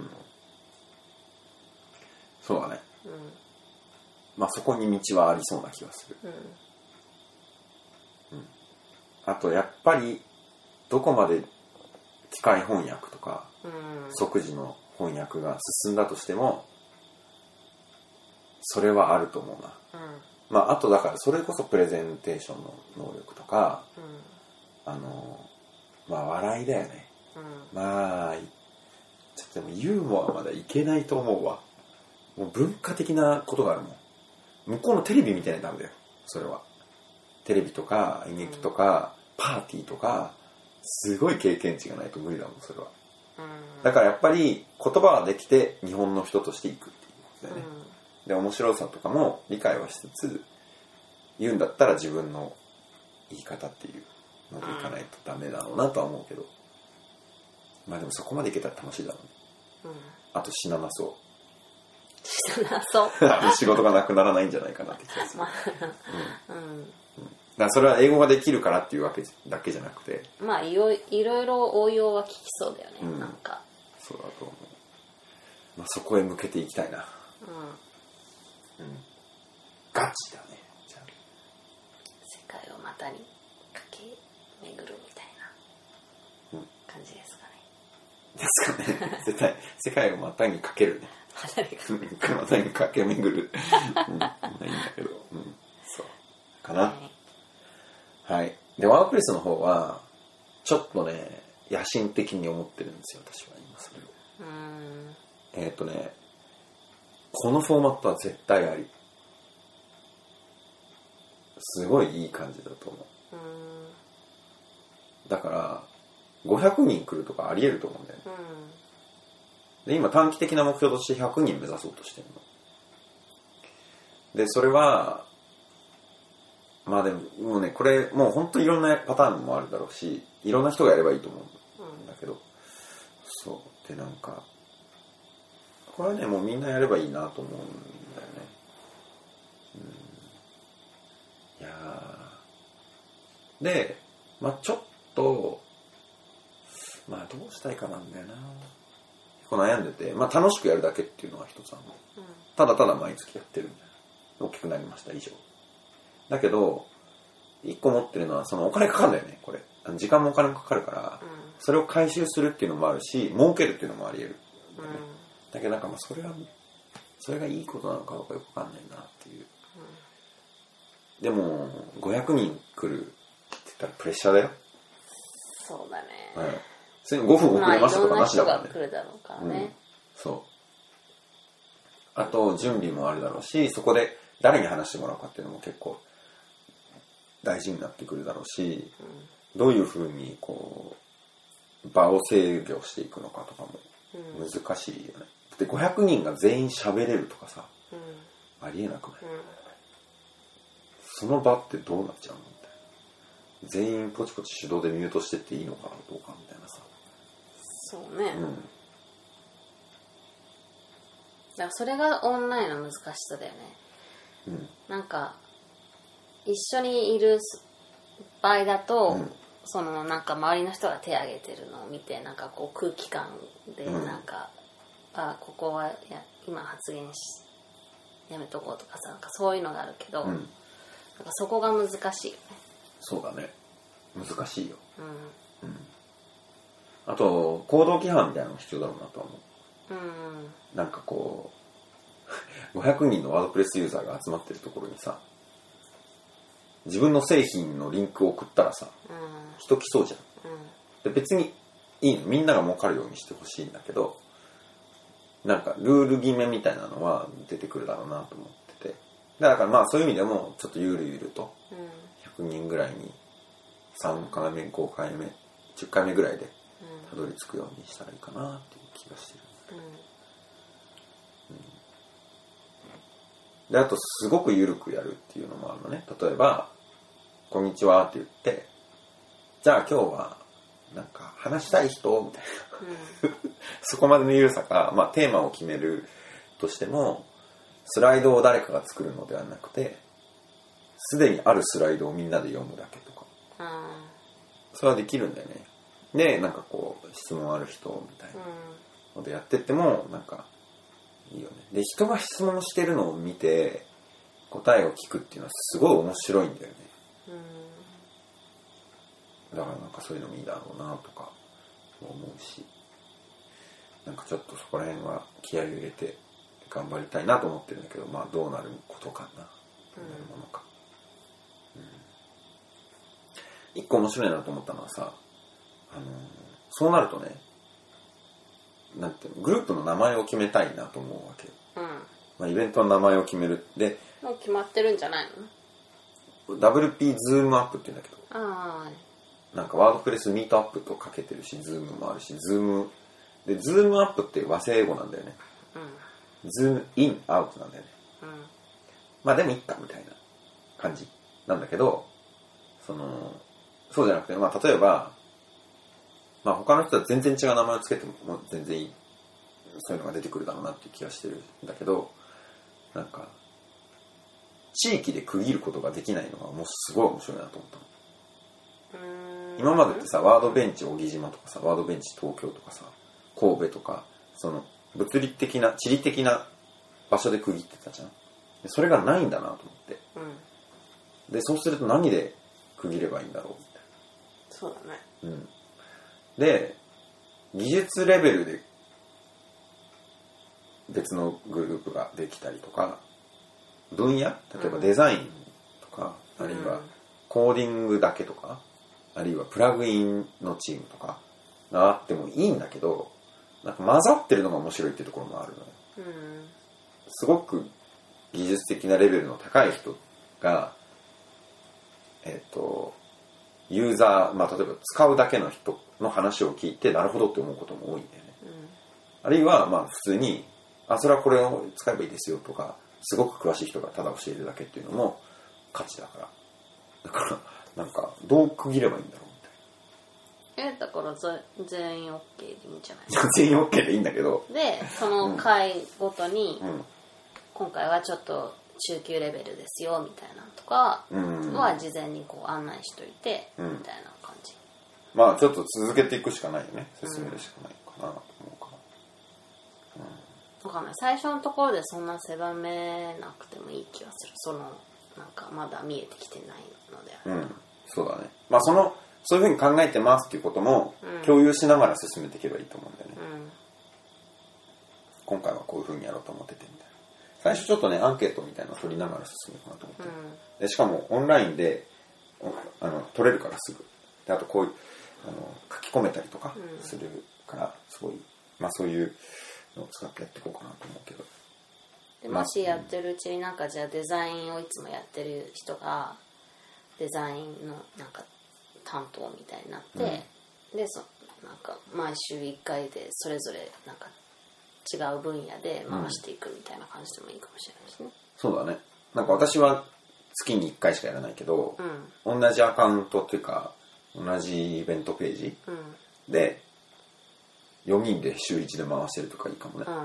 そうだね、うん、まあそこに道はありそうな気がする、うんうん、あとやっぱりどこまで機械翻訳とか、うん、即時の翻訳が進んだとしてもそれはあると思うな、うん、まああとだからそれこそプレゼンテーションの能力とか、うん、あのまあ笑いだよね、うん、まあちょっとでもユーモアまでいけないと思うわ。もう文化的なことがあるもん。向こうのテレビみたいにダメだよそれは。テレビとか演劇とか、うん、パーティーとかすごい経験値がないと無理だもんそれは、うん、だからやっぱり言葉ができて日本の人としていくっていうことだよね、うん、で面白さとかも理解はしつつ言うんだったら自分の言い方っていうのでいかないとダメだろうなとは思うけど、まあでもそこまでいけたら楽しいだろうね、うん、あと死ななそう死ななそう仕事がなくならないんじゃないかなって気がする、うんうんうん、だからそれは英語ができるからっていうわけだけじゃなくてまあいろいろ応用は効きそうだよね、うん、なんかそうだと思う、まあ、そこへ向けていきたいな、うんうん、ガチだねじゃあ世界を股に駆け巡るみたいな感じですかね、ですかね絶対世界を股にかけるね股にかけ巡る、うん、ないんだけど、うん、そうかな、はい、はい、でワードプレスの方はちょっとね野心的に思ってるんですよ私は今それをうーんえっ、ー、とねこのフォーマットは絶対ありすごいいい感じだと思う、うーんだからごひゃくにん来るとかありえると思うんだよね、うん、で今短期的な目標としてひゃくにん目指そうとしてるのでそれはまあでももうねこれもう本当にいろんなパターンもあるだろうしいろんな人がやればいいと思うんだけど、うん、そうでなんかこれはねもうみんなやればいいなと思うんだよね、うん、いやでまあちょっとどうしたいかなんだよな。結構悩んでて、まあ楽しくやるだけっていうのは一つあるの、うん、ただただ毎月やってるんだよ。大きくなりました以上だけど、一個持ってるのはそのお金かかるんだよね。これ時間もお金もかかるから、うん、それを回収するっていうのもあるし、儲けるっていうのもあり得るんだよね、うん、だけどなんかまあそれはそれがいいことなのかどうかよくわかんないなっていう、うん、でもごひゃくにん来るって言ったらプレッシャーだよ。 そうだね、 はい、それごふん遅れましたとかなしだからね、 まあ、いろんな人が来るだろうからね、うん、 そうあと準備もあるだろうし、そこで誰に話してもらうかっていうのも結構大事になってくるだろうし、うん、どういうふうにこう場を制御していくのかとかも難しいよね、うん、でごひゃくにんが全員喋れるとかさ、うん、ありえなくない、うん、その場ってどうなっちゃうのみたいな。全員ポチポチ手動でミュートしてっていいのかどうかみたいなさ。 そうね、うん、だからそれがオンラインの難しさだよね、うん、なんか一緒にいる場合だと、うん、そのなんか周りの人が手を挙げてるのを見て、なんかこう空気感でなんか、うん、あここはや今発言しやめとこうとかさ、なんかそういうのがあるけど、うん、なんかそこが難しいよね。そうだね、 難しいよ、うんうん、あと行動規範みたいなのが必要だろうなとは思う、うん、なんかこうごひゃくにんのワードプレスユーザーが集まってるところにさ、自分の製品のリンクを送ったらさ、うん、人来そうじゃん、うん、で別にいいの、みんなが儲かるようにしてほしいんだけど、なんかルール決めみたいなのは出てくるだろうなと思ってて、だからまあそういう意味でもちょっとゆるゆるとひゃくにんぐらいにさんかいめごかいめじゅっかいめぐらいでたどり着くようにしたらいいかなっていう気がしてる、うんうん、であとすごくゆるくやるっていうのもあるのね。例えばこんにちはって言って、じゃあ今日はなんか話したい人みたいな、うん、そこまでのゆるさか、まあテーマを決めるとしてもスライドを誰かが作るのではなくて、すでにあるスライドをみんなで読むだけとか、うん、それはできるんだよね。でなんかこう質問ある人みたいなのでやってってもなんかいいよね。で人が質問してるのを見て答えを聞くっていうのはすごい面白いんだよね、うん、だからなんかそういうのもいいだろうなとか思うし、なんかちょっとそこら辺は気合を入れて頑張りたいなと思ってるんだけど、まあどうなることかな、どうなるものか、うん、一個面白いなと思ったのはさ、あのー、そうなるとね、なんていうの、グループの名前を決めたいなと思うわけよ、うん、まあ、イベントの名前を決めるでもう決まってるんじゃないの？ ダブリューピー ズームアップって言うんだけど、 あなんかワードプレスミートアップとかけてるし、ズームもあるし、ズームでズームアップって和製英語なんだよね、うん、ズームインアウトなんだよね、うん、まあでもいったみたいな感じなんだけど、そのそうじゃなくて、まあ例えばまあ他の人は全然違う名前をつけても全然いい、そういうのが出てくるだろうなっていう気がしてるんだけど、なんか地域で区切ることができないのがもうすごい面白いなと思ったの。うーん、今までってさ、ワードベンチ小木島とかさ、ワードベンチ東京とかさ、神戸とか、その物理的な地理的な場所で区切ってたじゃん。でそれがないんだなと思って、うん、でそうすると何で区切ればいいんだろうみたいな。 そうだね、 うん、で技術レベルで別のグループができたりとか、分野、例えばデザインとか、うん、あるいはコーディングだけとか、あるいはプラグインのチームとかがあってもいいんだけど、なんか混ざってるのが面白いっていうところもあるのよ、うん、すごく技術的なレベルの高い人がえっとユーザー、まあ例えば使うだけの人の話を聞いてなるほどって思うことも多いんだよね、うん、あるいはまあ普通にあそれはこれを使えばいいですよとか、すごく詳しい人がただ教えるだけっていうのも価値だから、だからなんかどう区切ればいいんだろうみたいな。 えだから全員 OK でいいんじゃない？ 全員 OK でいいんだけど、 でその回ごとに、うん、今回はちょっと中級レベルですよみたいなとかは事前にこう案内しといて、うん、みたいな感じ。 まあちょっと続けていくしかないよね。進めるしかないかなと思うから。 うん。わかんない。最初のところでそんな狭めなくてもいい気がする。そのなんかまだ見えてきてないのであれば。 うん。そうだね。まあそのそういうふうに考えてますっていうことも共有しながら進めていけばいいと思うんだよね。うん、今回はこういうふうにやろうと思っててみたいな。最初ちょっとねアンケートみたいなのを取りながら進めようかなと思って、うん、でしかもオンラインであの取れるからすぐで、あとこういうあの書き込めたりとかするからすごい、まあそういうのを使ってやっていこうかなと思うけど、 でもしやってるうちになんかじゃあデザインをいつもやってる人がデザインのなんか担当みたいになって、うん、でそなんか毎週いっかいでそれぞれなんか違う分野で回していくみたいな感じでもいいかもしれないですね、うん、 そうだね。なんか私は月にいっかいしかやらないけど、うん、同じアカウントっていうか同じイベントページ、うん、でよにんで週いちで回してるとかいいかもね、うん、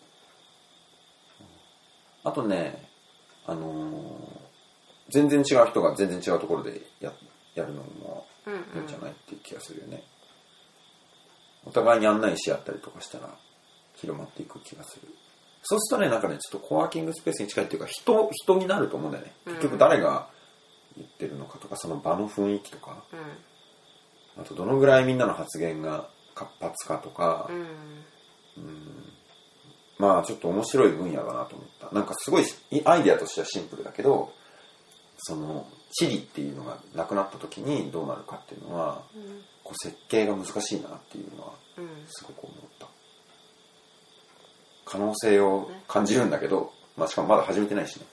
あとねあのー、全然違う人が全然違うところで や, やるのもいいんじゃないっていう気がするよね、うんうん、お互いに案内し合ったりとかしたら広まっていく気がする。そうするとねなんかねちょっとコワーキングスペースに近いっていうか人人になると思うんだよね。結局誰が言ってるのかとかその場の雰囲気とか、うん、あとどのぐらいみんなの発言が活発かとか、うんうん、まあちょっと面白い分野だなと思った。なんかすごいアイデアとしてはシンプルだけど、その地理っていうのがなくなった時にどうなるかっていうのは、うん、こう設計が難しいなっていうのはすごく思った。可能性を感じるんだけど、まあ、しかもまだ始めてないしね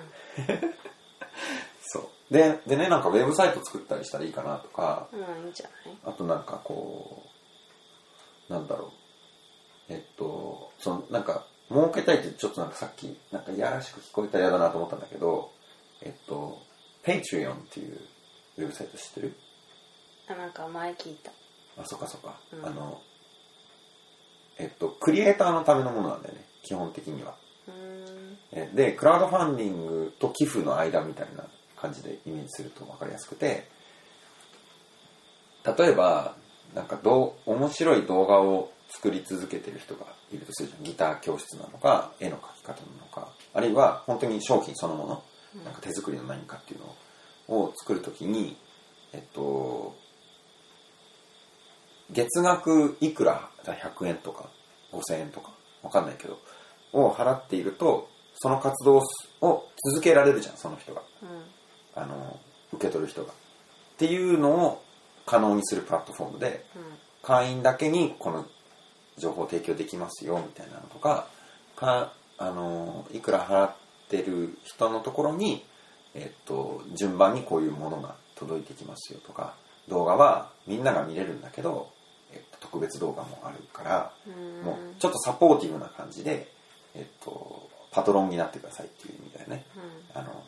そうで、でねなんかウェブサイト作ったりしたらいいかなとか、 うん、いいんじゃない。 あとなんかこうなんだろうえっとそのなんか儲けたいってちょっとなんかさっきなんかいやらしく聞こえたら嫌だなと思ったんだけど、えっと Patreon っていうウェブサイト知ってる？ あ、なんか前聞いた。 あ、そっかそっか、うん、あのえっと、クリエイターのためのものなんだよね基本的には。うーんでクラウドファンディングと寄付の間みたいな感じでイメージすると分かりやすくて、例えばなんかどう面白い動画を作り続けてる人がいるとするじゃん。ギター教室なのか絵の描き方なのか、あるいは本当に商品そのもの、うん、なんか手作りの何かっていうのを作るときにえっと月額いくらひゃくえんとかごせんえんとかわかんないけどを払っているとその活動を続けられるじゃんその人が、うん、あの受け取る人がっていうのを可能にするプラットフォームで、うん、会員だけにこの情報を提供できますよみたいなのとか、かあのいくら払ってる人のところに、えっと、順番にこういうものが届いてきますよとか、動画はみんなが見れるんだけどえっと、特別動画もあるからもうちょっとサポーティブな感じで、えっと、パトロンになってくださいっていう意味だよね、うん、あの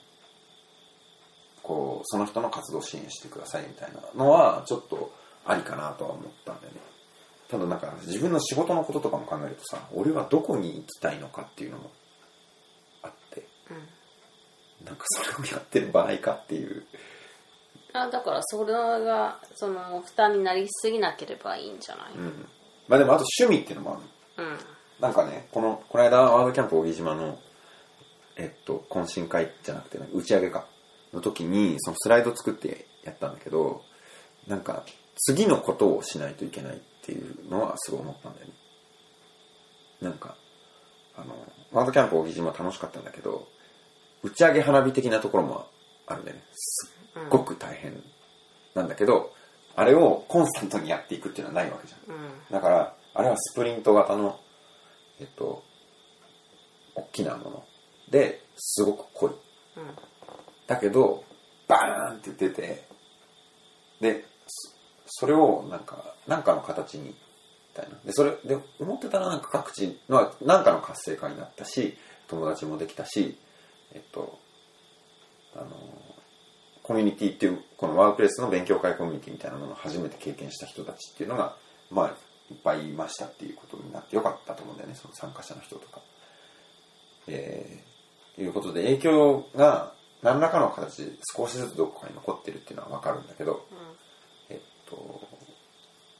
こうその人の活動を支援してくださいみたいなのはちょっとありかなとは思ったんだよね。ただなんか自分の仕事のこととかも考えるとさ、俺はどこに行きたいのかっていうのもあって、うん、なんかそれをやってる場合かっていう。 あ、だからそれがその負担になりすぎなければいいんじゃない、うん、 まあでもあと趣味っていうのもある、うん、なんかねこのこの間ワードキャンプ小木島のえっと懇親会じゃなくて、ね、打ち上げかの時にそのスライド作ってやったんだけど、なんか次のことをしないといけないっていうのはすごい思ったんだよね。なんかあのワードキャンプ小木島楽しかったんだけど、打ち上げ花火的なところもあるんだよね。すっごく大変なんだけど、あれをコンスタントにやっていくっていうのはないわけじゃん、うん、だからあれはスプリント型のえっと大きなものですごく濃い、うん、だけどバーンって出て、でそれをなんかなんかの形にみたいなで、それで思ってたらなんか各地のなんかの活性化になったし、友達もできたし、えっとあのコミュニティっていうこのワークプレスの勉強会コミュニティみたいなものを初めて経験した人たちっていうのがまあいっぱいいましたっていうことになってよかったと思うんだよね、その参加者の人とか。えー、いうことで影響が何らかの形で少しずつどこかに残ってるっていうのは分かるんだけど、うん、えっと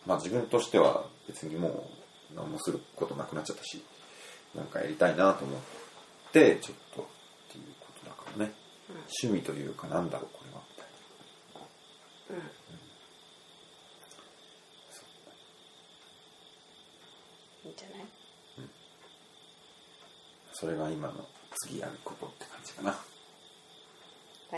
まあ自分としては別にもう何もすることなくなっちゃったし、なんかやりたいなと思ってちょっとっていうことだからね、うん、趣味というかなんだろうこれはみたいな、うんうん、 いいんじゃない、 うん、それが今の次やることって感じかな。 はい。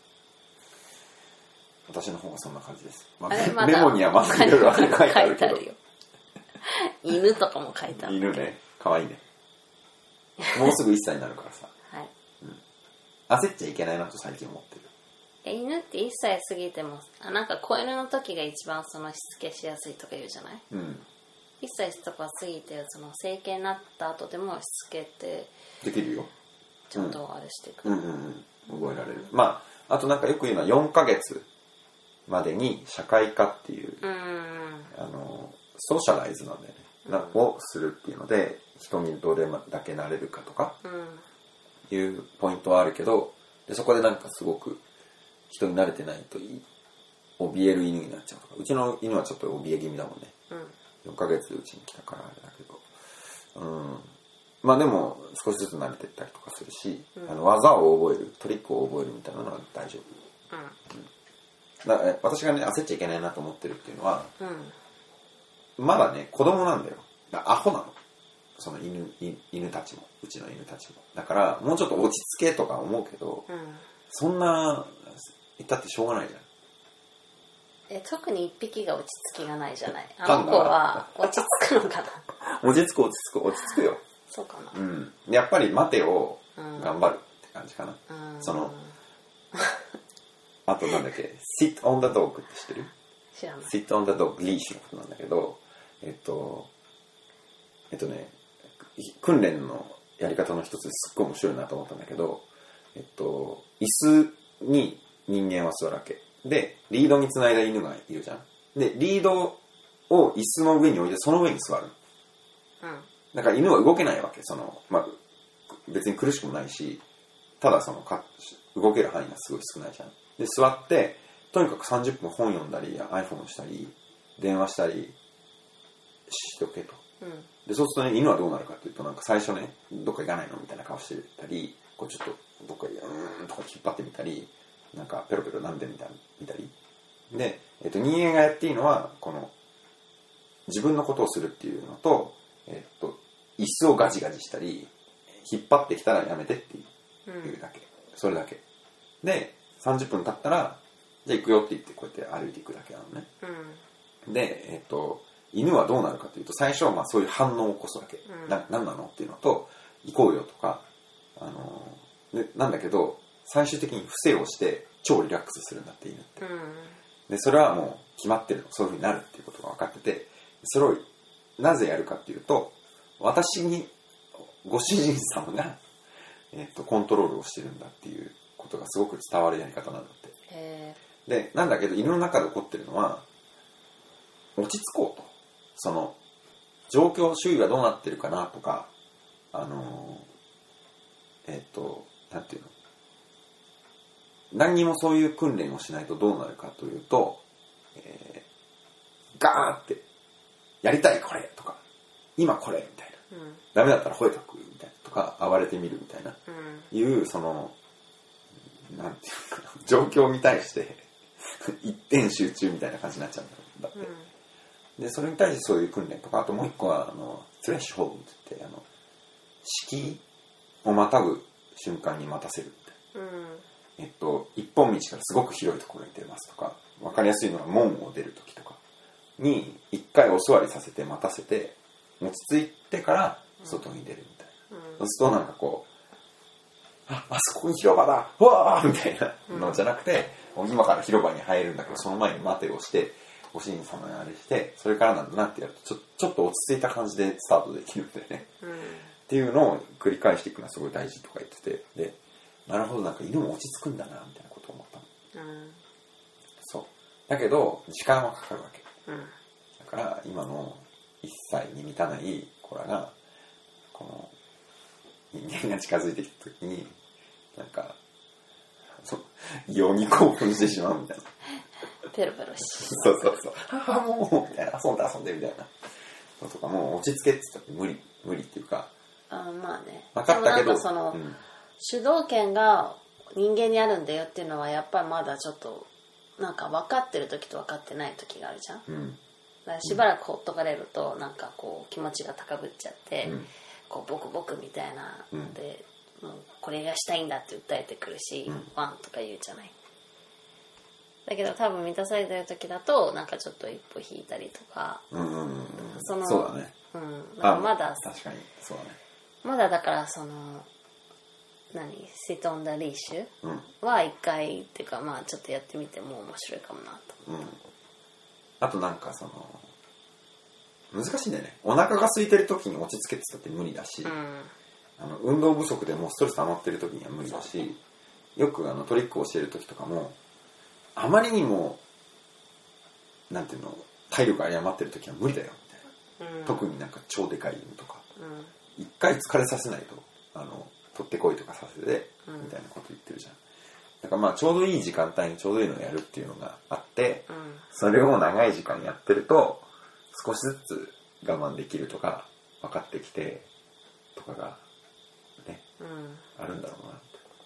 私の方がそんな感じです。まあ、 まメモにはまだいろいろ書いてあるけど。 犬とかも書いてある。 犬ね、かわいいね。もうすぐいっさいになるからさ。 はい、 うん。焦っちゃいけないなと最近思ってる。 え、犬っていっさい過ぎても、あ、なんか子犬の時が一番そのしつけしやすいとか言うじゃない？うん。いっさいとか過ぎてその成犬になった後でもしつけってできるよ。 ちゃんとあれしていく。 うんうんうん。覚えられる。まああとなんかよく言うのはよんかげつまでに社会化っていう、うん、あのソーシャライズなんだよね、なをするっていうので人にどれだけなれるかとかいうポイントはあるけど、でそこでなんかすごく人に慣れてないといい怯える犬になっちゃうとか、うちの犬はちょっと怯え気味だもんね、うん、よんかげつでうちに来たからあれだけど、うん、まあでも少しずつ慣れていったりとかするし、うん、あの技を覚えるトリックを覚えるみたいなのは大丈夫、うんうん、だから私がね焦っちゃいけないなと思ってるっていうのは、うん、まだね子供なんだよ、だアホなのその 犬, 犬たちもうちの犬たちもだからもうちょっと落ち着けとか思うけど、うん、そんな言ったってしょうがないじゃん。 え特に一匹が落ち着きがないじゃない。あの子は落ち着くのかな落ち着く落ち着く落ち着くよ。 そうかな、 うん、やっぱり待てを頑張るって感じかな、うん、そのあとなんだっけ sit on the dog って知ってる？ 知らない。 sit on the dog リーシュのことなんだけど、えっとえっとね訓練のやり方の一つですっごい面白いなと思ったんだけど、えっと椅子に人間は座るわけで、リードにつないだ犬がいるじゃん。でリードを椅子の上に置いてその上に座る、うん、だから犬は動けないわけ。その、まあ、別に苦しくもないし、ただそのか動ける範囲がすごい少ないじゃん。で座ってとにかくさんじゅっぷん本読んだり iPhone したり電話したりしとけと、うん、でそうするとね犬はどうなるかっていうと、なんか最初ねどっか行かないのみたいな顔してたり、こうちょっとどっかうーんとか引っ張ってみたり、なんかペロペロ舐んでみたみたりで、えっと、人間がやっていいのはこの自分のことをするっていうのと、えっと、椅子をガジガジしたり引っ張ってきたらやめてっていうだけ、うん、それだけでさんじゅっぷん経ったらじゃあ行くよって言ってこうやって歩いていくだけなのね、うん、で、えっと、犬はどうなるかというと最初はまあそういう反応を起こすわけ、うん、な何なのっていうのと行こうよとか、あのー、でなんだけど最終的に伏せをして超リラックスするんだって犬って、うん、でそれはもう決まってるの、そういう風になるっていうことが分かってて、それをなぜやるかっていうと、私にご主人様が、えっと、コントロールをしてるんだっていうことがすごく伝わるやり方なんだって。へー。でなんだけど犬の中で起こってるのは落ち着こうと、その状況周囲がどうなってるかなとか、あのー、えっとなんていうの、何にもそういう訓練をしないとどうなるかというと、えー、ガーってやりたいこれとか今これみたいな、うん、ダメだったら吠えとくみたいなとか暴れてみるみたいな、うん、いうそのなんていうか状況に対して一点集中みたいな感じになっちゃうんだって、うん、でそれに対してそういう訓練とか、あともう一個はあのスレッシュホールって言って、あの敷居をまたぐ瞬間に待たせるみたいな、うんえっと、一本道からすごく広いところに出ますとか、分かりやすいのは門を出るときとかに一回お座りさせて待たせて落ち着いてから外に出るみたいな、うん、そうするとなんかこう あ, あそこに広場だうわーみたいなのじゃなくて、うん、今から広場に入るんだけどその前に待てをしてご主人様にあれしてそれからなんだなってやるとちょ, ちょっと落ち着いた感じでスタートできるんだよね、うん、っていうのを繰り返していくのはすごい大事とか言ってて、でなるほど、なんか犬も落ち着くんだなみたいなことを思ったの、うん、そうだけど時間はかかるわけ、うん、だから今のいっさいに満たない子らがこの人間が近づいてきた時になんか異様に興奮してしまうみたいなペロペロしそうそうそうあもうみたいな遊んで遊んでみたいなのとかもう落ち着けって言ったって無理無理っていうかあまあね分かったけどでもなんかその、うん、主導権が人間にあるんだよっていうのはやっぱりまだちょっとなんか分かってる時と分かってない時があるじゃん、うん、だからしばらくほっとかれるとなんかこう気持ちが高ぶっちゃって、うん、こうボクボクみたいなので、うん、もうこれがしたいんだって訴えてくるし、うん、ワンとか言うじゃない。だけど多分満たされてる時だとなんかちょっと一歩引いたりとか、 うんうんうん、 そのそうだね、 うん、だからまだ確かにそうだねまだだからその何シトンダリーシュは一回、うん、っていうかまあちょっとやってみても面白いかもなと、 うん、あとなんかその難しいんだよね。お腹が空いてる時に落ち着けって言ったって無理だし、うん、あの運動不足でもうストレス溜まってる時には無理だし、よくあのトリックを教える時とかもあまりにもなんていうの体力誤ってる時は無理だよみたいな、うん、特になんか超でかい犬とか、うん、一回疲れさせないとあの取ってこいとかさせて、うん、みたいなこと言ってるじゃん。だからまあちょうどいい時間帯にちょうどいいのをやるっていうのがあって、うん、それを長い時間やってると少しずつ我慢できるとか分かってきてとかがね、うん、あるんだろうなって。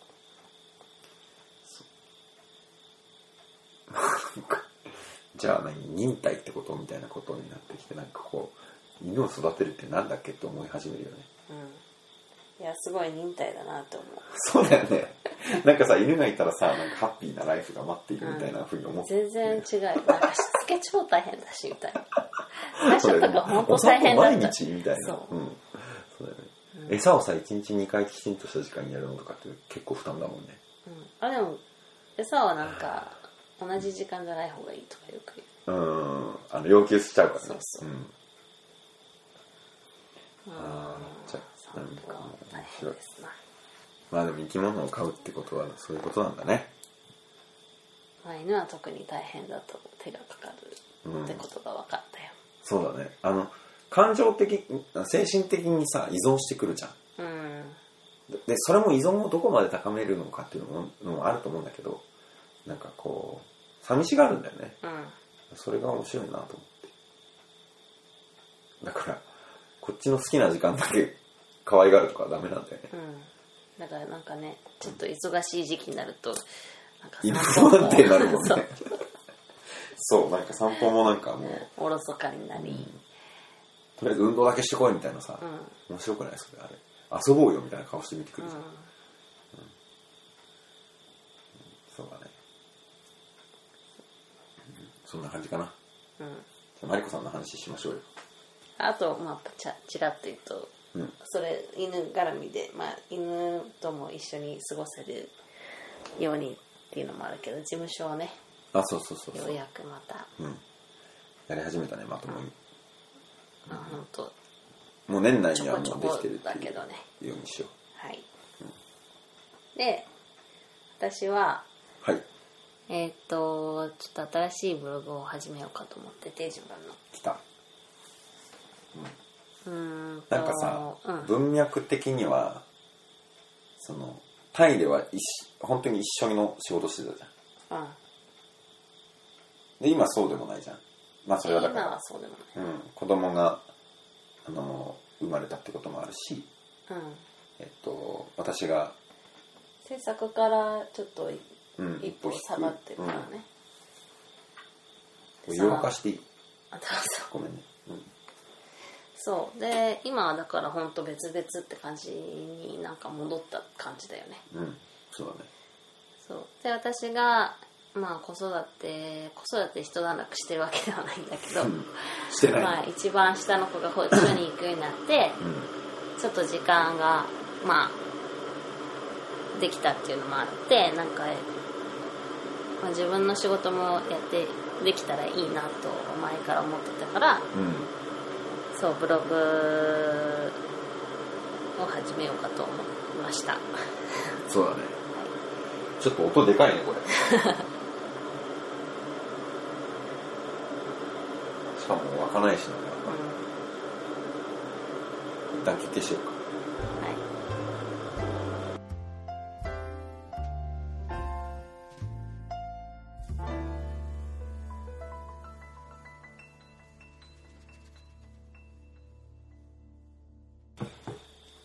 じゃあ何忍耐ってことみたいなことになってきてなんかこう犬を育てるってなんだっけって思い始めるよね。 うん、いやすごい忍耐だなって思う。 そうだよね。なんかさ犬がいたらさなんかハッピーなライフが待っているみたいな風に思って、 うん、全然違う。なんかしつけ超大変だしみたいな。最初とか本当大変だった。 毎日みたいな。そう。うん。そうだよね。うん、餌をさいちにちにかいきちんとした時間にやるのとかって結構負担だもんね。 うん。あでも餌はなんか同じ時間じゃない方がいいとかよく言う。 うん。あの要求しちゃうからね。 そうそう。うん。 ああじゃあなんか大変ですな。 まあでも生き物を飼うってことはそういうことなんだね。 まあ、犬は特に大変だと手がかかるってことが分かったよ、 うん、そうだね。あの感情的精神的にさ依存してくるじゃん、うん、でそれも依存をどこまで高めるのかっていうのも、のもあると思うんだけどなんかこう寂しがるんだよね、うん、それが面白いなと思ってだからこっちの好きな時間だけ可愛がるとかはダメなんだよね、うん、 だからなんかねちょっと忙しい時期になると今不安定になるもんねそうなんか散歩もなんかもうおろそかになり、うん、 とりあえず運動だけしてこいみたいなさ、うん、面白くないそれあれ遊ぼうよみたいな顔して見てくるじゃん、うんうん、そうだね、うん、そんな感じかな、うん、じゃあマリコさんの話しましょうよ。 あとまあちゃちらっと言うと、うん、それ犬絡みで、まあ、犬とも一緒に過ごせるようにっていうのもあるけど事務所をねあそうそうそうそうようやくまた、うん、 やり始めたねまともに、うん、 あ本当もう年内にはもうできてるだけどねようにしよう。はい、 うん、で私ははいえっ、ー、とちょっと新しいブログを始めようかと思ってて自分の来た、 うん、うーんなんかさ、うん、文脈的にはそのタイでは一本当に一緒の仕事してたじゃん、うん、で今そうでもないじゃん。まあそれはだから今はそうでもない、 うん、子供があの生まれたってこともあるし、うん、えっと私が制作からちょっと、うん、一歩下がってるからね、 うん、色化していい？ あ、 ごめんね、うん、 そうで今はだから本当別々って感じになんか戻った感じだよね。 うん、そうだね。 そうで私がまあ子育て子育て一段落してるわけではないんだけど、うん、 してない。 まあ一番下の子が保育所に行くようになって、うん、ちょっと時間がまあできたっていうのもあってなんか、まあ、自分の仕事もやってできたらいいなと前から思ってたから。うんそうブログを始めようかと思いました。 そうだね、はい、ちょっと音でかいねこれしかも開かないしな、うん、一旦休憩しようか。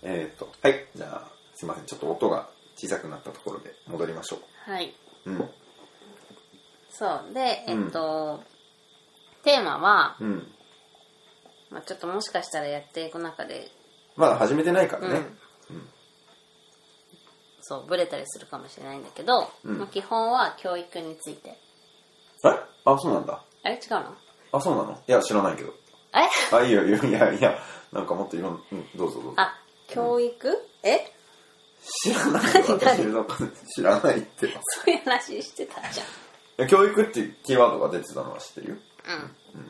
えっ、ー、とはいじゃあすいませんちょっと音が小さくなったところで戻りましょう。 はい、 うん、 そうでえっ、ー、と、うん、テーマは、 うんまあ、ちょっともしかしたらやっていく中でまだ始めてないからね、 うんうん、そうブレたりするかもしれないんだけど、うんまあ、基本は教育について。 えあそうなんだ。 あれ違うの？ あそうなの？いや知らないけど。 えあいいよいいよいやいやなんかもっといろん、うん、どうぞどうぞ。 あ教育、うん、え知らないよ私の知らないってそういう話してたじゃん。 教育っていうキーワードが出てたのは知ってるよ。 うん、うん、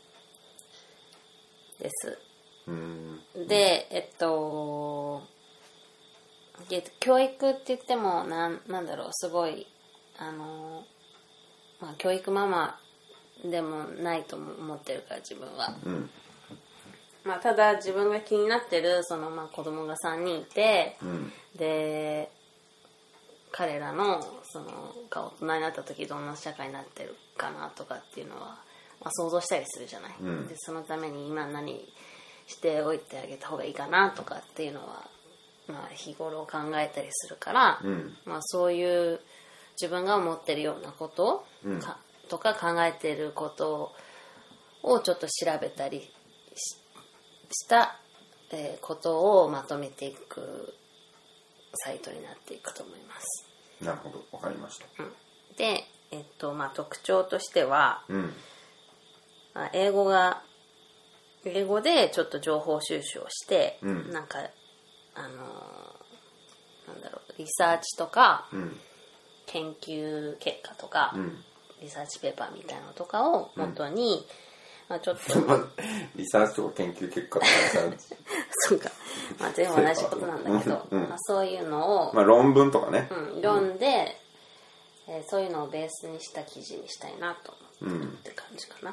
です。 うーんでえっと教育って言ってもなん、なんだろうすごいあの、まあ、教育ママでもないと思ってるから自分は、 うんまあ、ただ自分が気になってるその、まあ、子供がさんにんいて、 うん、 で彼らのそのが大人になった時どんな社会になってるかなとかっていうのは、まあ、想像したりするじゃない、 うん、 でそのために今何しておいてあげた方がいいかなとかっていうのは、まあ、日頃考えたりするから、 うんまあ、そういう自分が思ってるようなこと、うん、かとか考えてることをちょっと調べたり し, した、えー、ことをまとめていくサイトになっていくと思います。 なるほどわかりました、 うん、で、えっとまあ、特徴としては、 うんまあ、英語が英語でちょっと情報収集をして、 うん、 なんかあのなんだろうリサーチとか、 うん、 研究結果とか、 うん、 リサーチペーパーみたいなのとかを元に、うんまあ、ちょっとリサーチとか研究結果とかリサーチそうか、まあ、全部同じことなんだけど、うんまあ、そういうのを、 まあ、論文とかね、 うん、読んで、うんえー、そういうのをベースにした記事にしたいなと思ってるって感じかな、うん、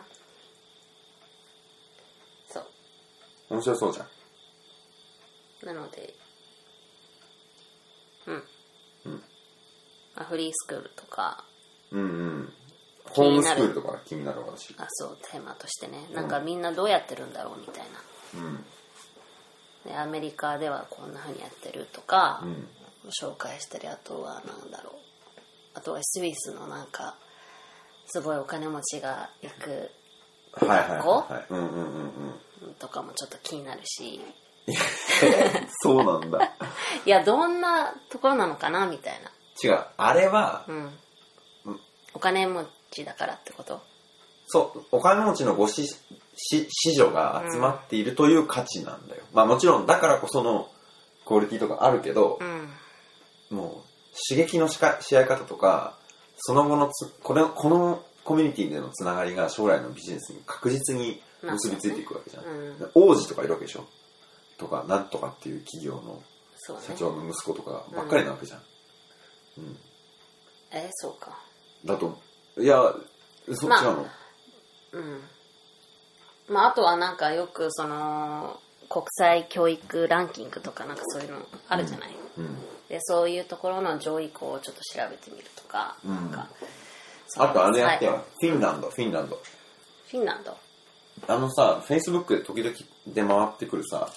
そう面白そうじゃん。 なのでうん、 うんまあ、フリースクールとかうんうんホームスクールとか気になる私。 あそうテーマとしてねなんかみんなどうやってるんだろうみたいな、 うん、 でアメリカではこんな風にやってるとか、 うん、 紹介したりあとはなんだろうあとはスイスのなんかすごいお金持ちが行く学校とかもちょっと気になるしそうなんだいやどんなところなのかなみたいな。 違うあれは、 うんうん、お金持ちだからってこと？ そうお金持ちのご子女が集まっているという価値なんだよ、うん、まあもちろんだからこそのクオリティとかあるけど、うん、もう刺激のしかし合い方とかその後のつこれこのコミュニティでのつながりが将来のビジネスに確実に結びついていくわけじゃん、うん、王子とかいるわけでしょとかなんとかっていう企業の社長の息子とかばっかりなわけじゃん、うんうん、 えそうかだといやそっちなの、まあ、 うんまああとはなんかよくその国際教育ランキングとかなんかそういうのあるじゃない、うんうん、でそういうところの上位校をちょっと調べてみるとか、うん、なんかあとあれやってよフィンランドフィンランドフィンランドあのさフェイスブックで時々で回ってくるさ、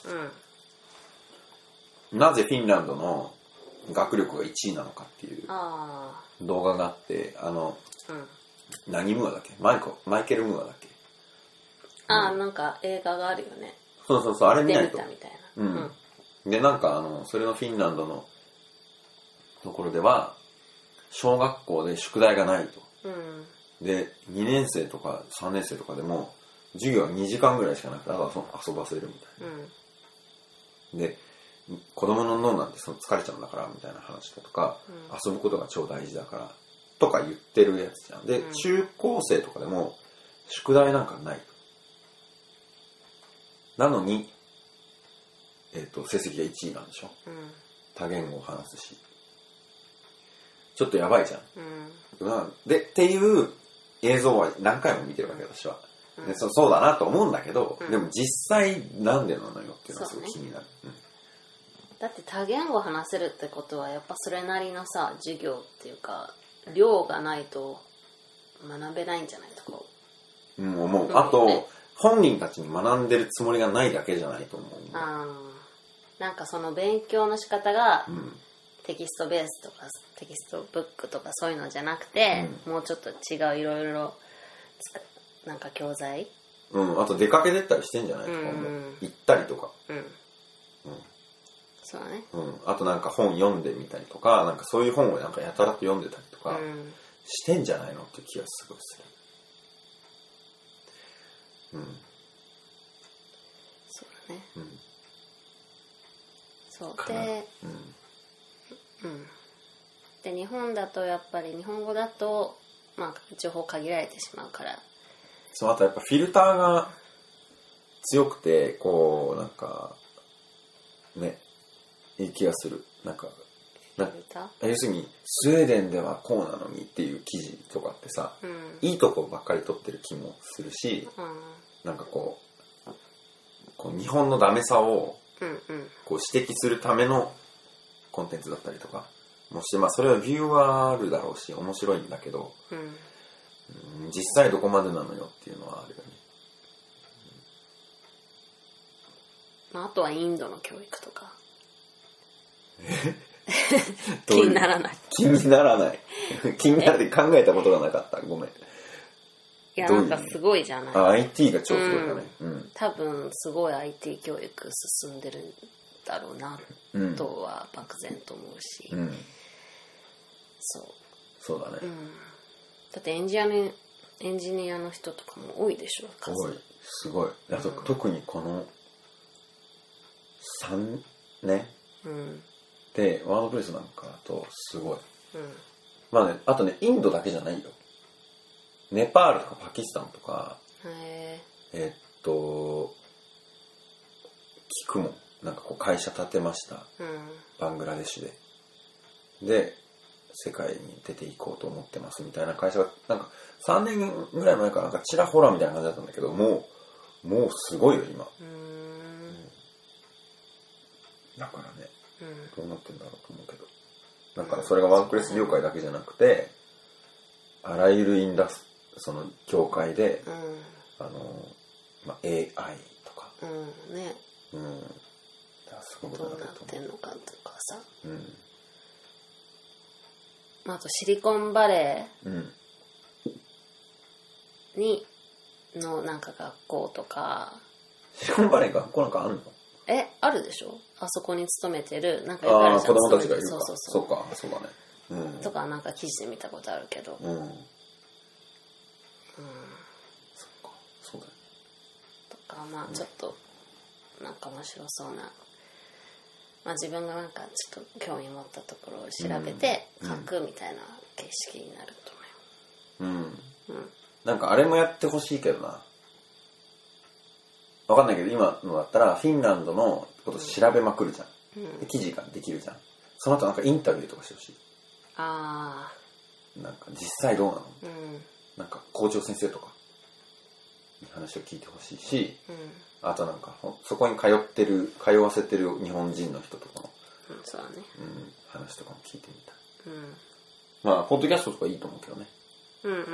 うん、 なぜフィンランドの学力がいちいなのかっていう動画があってあの、うん、何ムーアだっけマイコマイケル・ムーアだっけああ、うん、なんか映画があるよねそうそうそうあれ見ないとみたいな、うんうん、でなんかあのそれのフィンランドのところでは小学校で宿題がないと、うん、でにねん生とかさんねん生とかでも授業はにじかんぐらいしかなくてあと遊ばせるみたいな、うん、で子供の脳なんてその疲れちゃうんだからみたいな話だとか、うん、遊ぶことが超大事だからとか言ってるやつじゃんで、うん、中高生とかでも宿題なんかないなのに、えーと、成績がいちいなんでしょ、うん、多言語を話すしちょっとやばいじゃん、うん、でっていう映像は何回も見てるわけ私は、うん、で そ, そうだなと思うんだけど、うん、でも実際なんでなのよっていうのはすごい気になる、ねうん、だって多言語話せるってことはやっぱそれなりのさ授業っていうか量がないと学べないんじゃないとか、 うん、思う、うん、あと、ね、本人たちに学んでるつもりがないだけじゃないと思う。 あなんかその勉強の仕方が、 うん、 テキストベースとかテキストブックとかそういうのじゃなくて、うん、もうちょっと違ういろいろなんか教材、 うん、あと出かけてったりしてんじゃないですか、うんうん、行ったりとか、うんうん、 そうだね、 うん、あとなんか本読んでみたりとか、なんかそういう本をなんかやたらと読んでたりとかしてんじゃないのっていう気がすごいする。うん、 そうだね、うん、そうで、うんうん、で日本だとやっぱり日本語だとまあ情報限られてしまうから、 そう、あとやっぱフィルターが強くてこうなんかねいい気がする。なんかな要するにスウェーデンではこうなのにっていう記事とかってさ、うん、いいとこばっかり取ってる気もするし、うん、なんかこう、こう日本のダメさをこう指摘するためのコンテンツだったりとかもして、まあそれはビューはあるだろうし面白いんだけど、うん、実際どこまでなのよっていうのはあるよね。 まあ、あとはインドの教育とか気にならない気にならない気になるって考えたことがなかった。ごめん。いやなんかすごいじゃない。 あ アイティー が超すごいだね、 うんうん、多分すごい アイティー 教育進んでるんだろうなとは漠然と思うし、うん、そうそうだね、うん、 だってエンジニアのエンジニアの人とかも多いでしょ。数多い、すごい。あと、うん、特にこのさんねん、うん、でワードプレスなんかだとすごい、うん、まあね、あとねインドだけじゃないよ。ネパールとかパキスタンとか、へえっと聞くもん、なんかこう会社建てました、うん、バングラデシュでで世界に出ていこうと思ってますみたいな会社がなんかさんねんぐらい前からなんかちらほらみたいな感じだったんだけど、もうもうすごいよ今。うーん、うん、だからね、うん、どうなってんだろうと思うけど、だからそれがワードプレス業界だけじゃなくて、あらゆるインダスその業界で、うん、あの、まあ、エーアイ とか、 うん、ね、うん、 すごくどうなってんのかとかさ、うん、まあ、あとシリコンバレーにのなんか学校とか、 シリコンバレー学校なんかあんの？ え、あるでしょ？あそこに勤めてるなんかああ子供たちがいるか、そうそうそう、そうか、そうだね、 うん、とかなんか記事で見たことあるけど、うん、うん、 そっか、そうだね。 とかまあちょっとなんか面白そうな、まあ自分がなんかちょっと興味持ったところを調べて書くみたいな形式になると思うよ。 うん、うん、なんかあれもやってほしいけどな。わかんないけど今のだったらフィンランドのこと調べまくるじゃん、うん、で記事ができるじゃん。その後なんかインタビューとかしてほしい。ああ、なんか実際どうなの、うん、なんか校長先生とかに話を聞いてほしいし、うん、あとなんかそこに通ってる通わせてる日本人の人とかの、 うん、そうだね、 うん、話とかも聞いてみたい、うん、まあポッドキャストとかいいと思うけどね。うんうん、うん、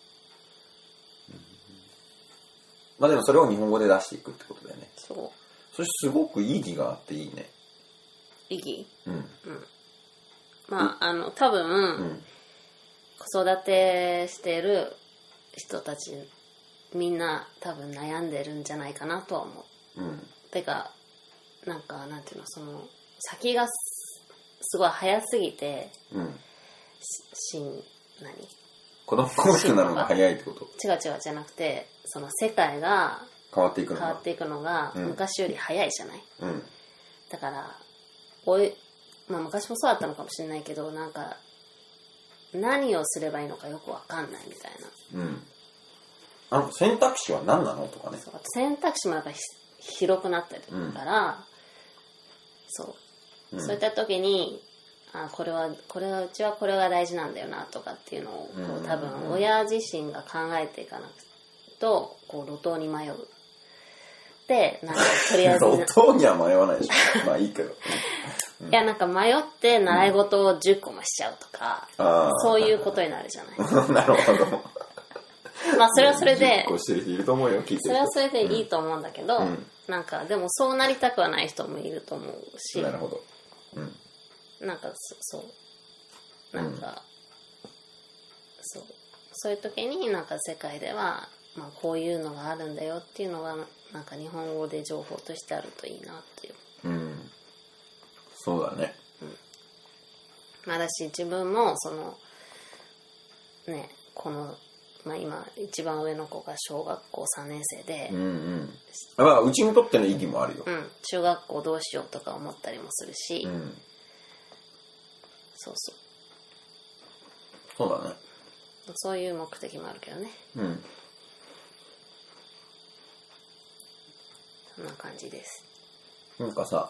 まあでもそれを日本語で出していくってことだよね。そう。それすごく意義があっていいね。 意義？うん。うん。まああの多分、うん、子育てしてる人たちみんな多分悩んでるんじゃないかなとは思う。うん。てかなんかなんていうの、その先がすごい早すぎて、うん。しん何？ 子供大きくなるのが早いってこと？ 違う違うじゃなくて、その世界が変わっていくのが変わっていくのが昔より早いじゃない、うん、だからおい、まあ、昔もそうだったのかもしれないけど、なんか何をすればいいのかよく分かんないみたいな、うん、 あの選択肢は何なのとかね。 そう、選択肢もやっぱり広くなったりとかから、うん、そう、うん、そういった時にあこれはこれはうちはこれが大事なんだよなとかっていうのを、うん、多分親自身が考えていかなくとこう路頭に迷うで、なんかとりあえず路頭には迷わないでしょ。まあいいけど、 うん、いやなんか迷って習い事をじゅっこもしちゃうとか、うん、そういうことになるじゃない。 なるほど。 まあそれはそれでじゅっこしてる人いると思うよ、聞いてる人。 それはそれでいいと思うんだけど、うん、 なんかでもそうなりたくはない人もいると思うし、 なるほど、うん、 なんかそそうなんか、うん、そうそういう時になんか世界では、まあ、こういうのがあるんだよっていうのがなんか日本語で情報としてあるといいなっていう。 うん、そうだね。 うん、まあだし自分もそのねこのまあ今一番上の子が小学校さんねん生で、 うんうん、まあうちにとっての意義もあるよ。 うん、中学校どうしようとか思ったりもするし、うん、そうそう。 そうだね。 そういう目的もあるけどね。 うん。 そんな感じです。 なんかさ、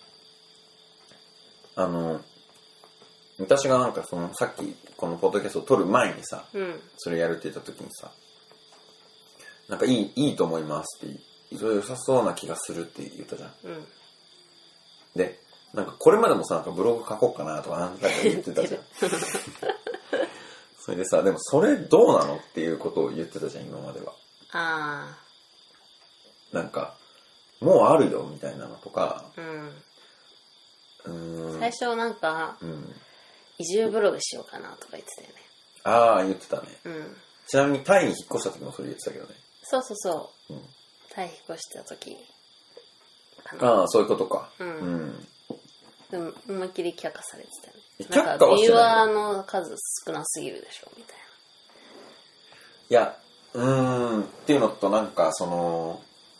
あの私がなんかそのさっきこのポッドキャストを撮る前にさ、うん、それやるって言った時にさ、なんかいいいいと思いますっていろいろ良さそうな気がするって言ったじゃん。うん、で、なんかこれまでもさなんかブログ書こうかなとか何回か言ってたじゃん。それでさ、でもそれどうなのっていうことを言ってたじゃん今までは。ああ。なんかもうあるよみたいなのとか。うん。 うーん最初なんか、うん、移住ブログしようかなとか言ってたよね。 ああ言ってたね。うん。ちなみにタイに引っ越した時もそれ言ってたけどね。 そうそうそう。うん、タイ引っ越した時かな。ああそういうことか。うん。うん、 でも思いっきり却下されてたよね。却下はしてない。ビューアーの数少なすぎるでしょみたいな。 いやうーんっていうのとなんかその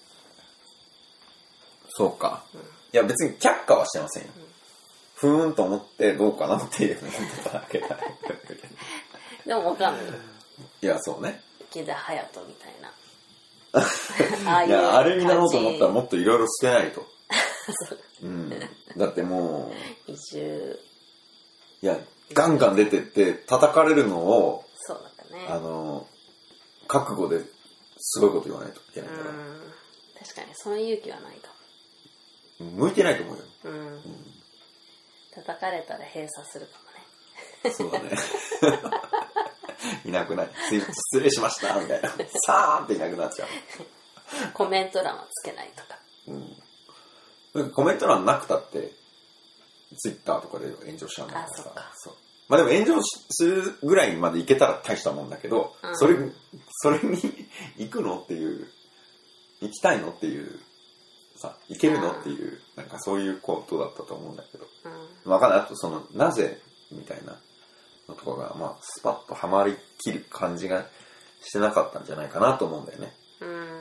そうか、うん、いや別に却下はしてませんよ、うん、ふーんと思ってどうかなっていうのを言ってただけだでも分かんない。 いやそうね池田隼人みたいなああいういやあれになろうと思ったらもっといろいろ捨てないとう、うん、だってもう移住いやガンガン出てって叩かれるのをそうだったねあの覚悟ですごいこと言わないといけないから。うん確かにその勇気はないかも。向いてないと思うよ。うん。うん、 叩かれたら閉鎖するかもね。 そうだね。いなくない。失礼しましたみたいな。さーっていなくなっちゃう。 コメント欄はつけないとか。 うん。コメント欄なくたってツイッターとかで炎上しちゃうんだからさ。あ、そっか。そう。まあでも炎上するぐらいまでいけたら大したもんだけど、うん、それそれに行くのっていう行きたいのっていうさ行けるのっていうなんかそういうことだったと思うんだけど、うん、分かんない。あとそのなぜみたいなのとかがまあスパッとはまりきる感じがしてなかったんじゃないかなと思うんだよね。うん、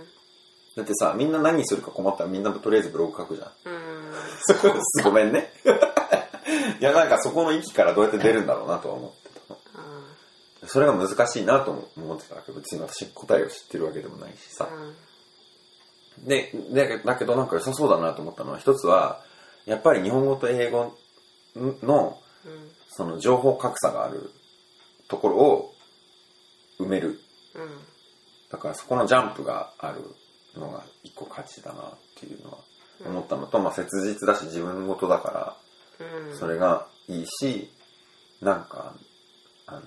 だってさみんな何するか困ったらみんなとりあえずブログ書くじゃん。うん、ごめんね。いやなんかそこの域からどうやって出るんだろうなとは思ってたの、うん、それが難しいなと思ってたけど別に私答えを知ってるわけでもないしさ、うん、でだけどなんか良さそうだなと思ったのは一つはやっぱり日本語と英語の、うん、その情報格差があるところを埋める、うん、だからそこのジャンプがあるのが一個価値だなっていうのは思ったのと、まあ切実だし自分事だからそれがいいし、なんかあの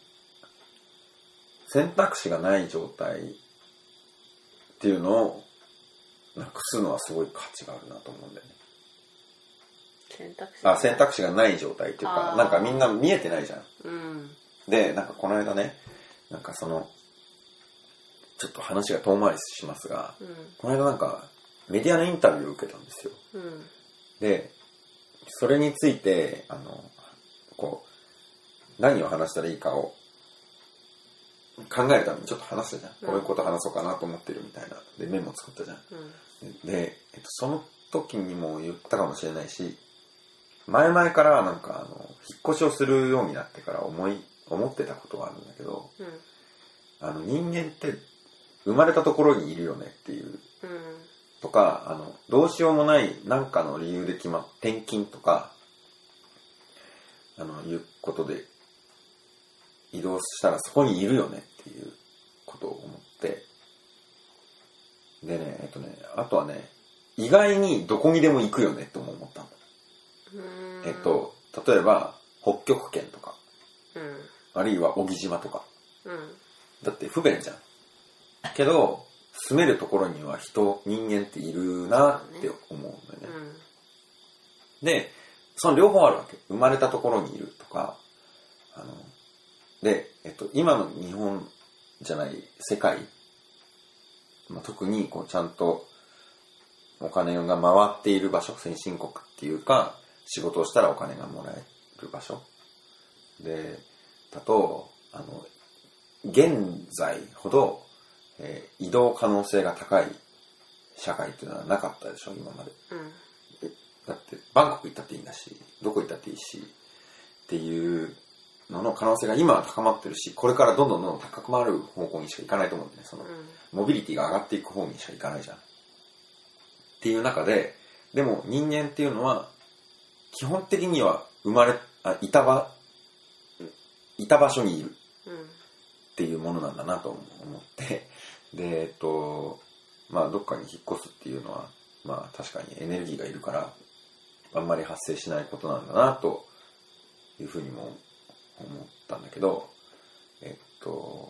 選択肢がない状態っていうのをなくすのはすごい価値があるなと思うんだよね。選択肢あ選択肢がない状態っていうかなんかみんな見えてないじゃん、うん、でなんかこの間ねなんかそのちょっと話が遠回りしますが、うん、この間なんかメディアのインタビューを受けたんですよ、うん、でそれについてあのこう何を話したらいいかを考えるためにちょっと話したじゃん、うん、こういうこと話そうかなと思ってるみたいなでメモ作ったじゃん、うん、で、えっと、その時にも言ったかもしれないし前々からなんかあの引っ越しをするようになってから思い思ってたことがあるんだけど、うん、あの人間って生まれたところにいるよねっていう、うんとかあのどうしようもない何かの理由で決まっ転勤とかあのいうことで移動したらそこにいるよねっていうことを思ってでねえっとねあとはね意外にどこにでも行くよねって思ったの。えっと例えば北極圏とか、うん、あるいは小木島とか、うん、だって不便じゃんけど住めるところには人人間っているなって思うんだよね、うん、でその両方あるわけ。生まれたところにいるとか、あので、えっと、今の日本じゃない世界、まあ、特にこうちゃんとお金が回っている場所、先進国っていうか仕事をしたらお金がもらえる場所でだと、あの現在ほど、えー、移動可能性が高い社会っていうのはなかったでしょ今まで、うん、だってバンコク行ったっていいんだし、どこ行ったっていいしっていうのの可能性が今は高まってるし、これからどんどんどんどん高く回る方向にしか行かないと思うんだよね。その、うん、モビリティが上がっていく方にしか行かないじゃんっていう中で、でも人間っていうのは基本的には生まれあいた場いた場所にいるっていうものなんだなと思って、でえっとまあどっかに引っ越すっていうのはまあ確かにエネルギーがいるからあんまり発生しないことなんだなというふうにも思ったんだけど、えっと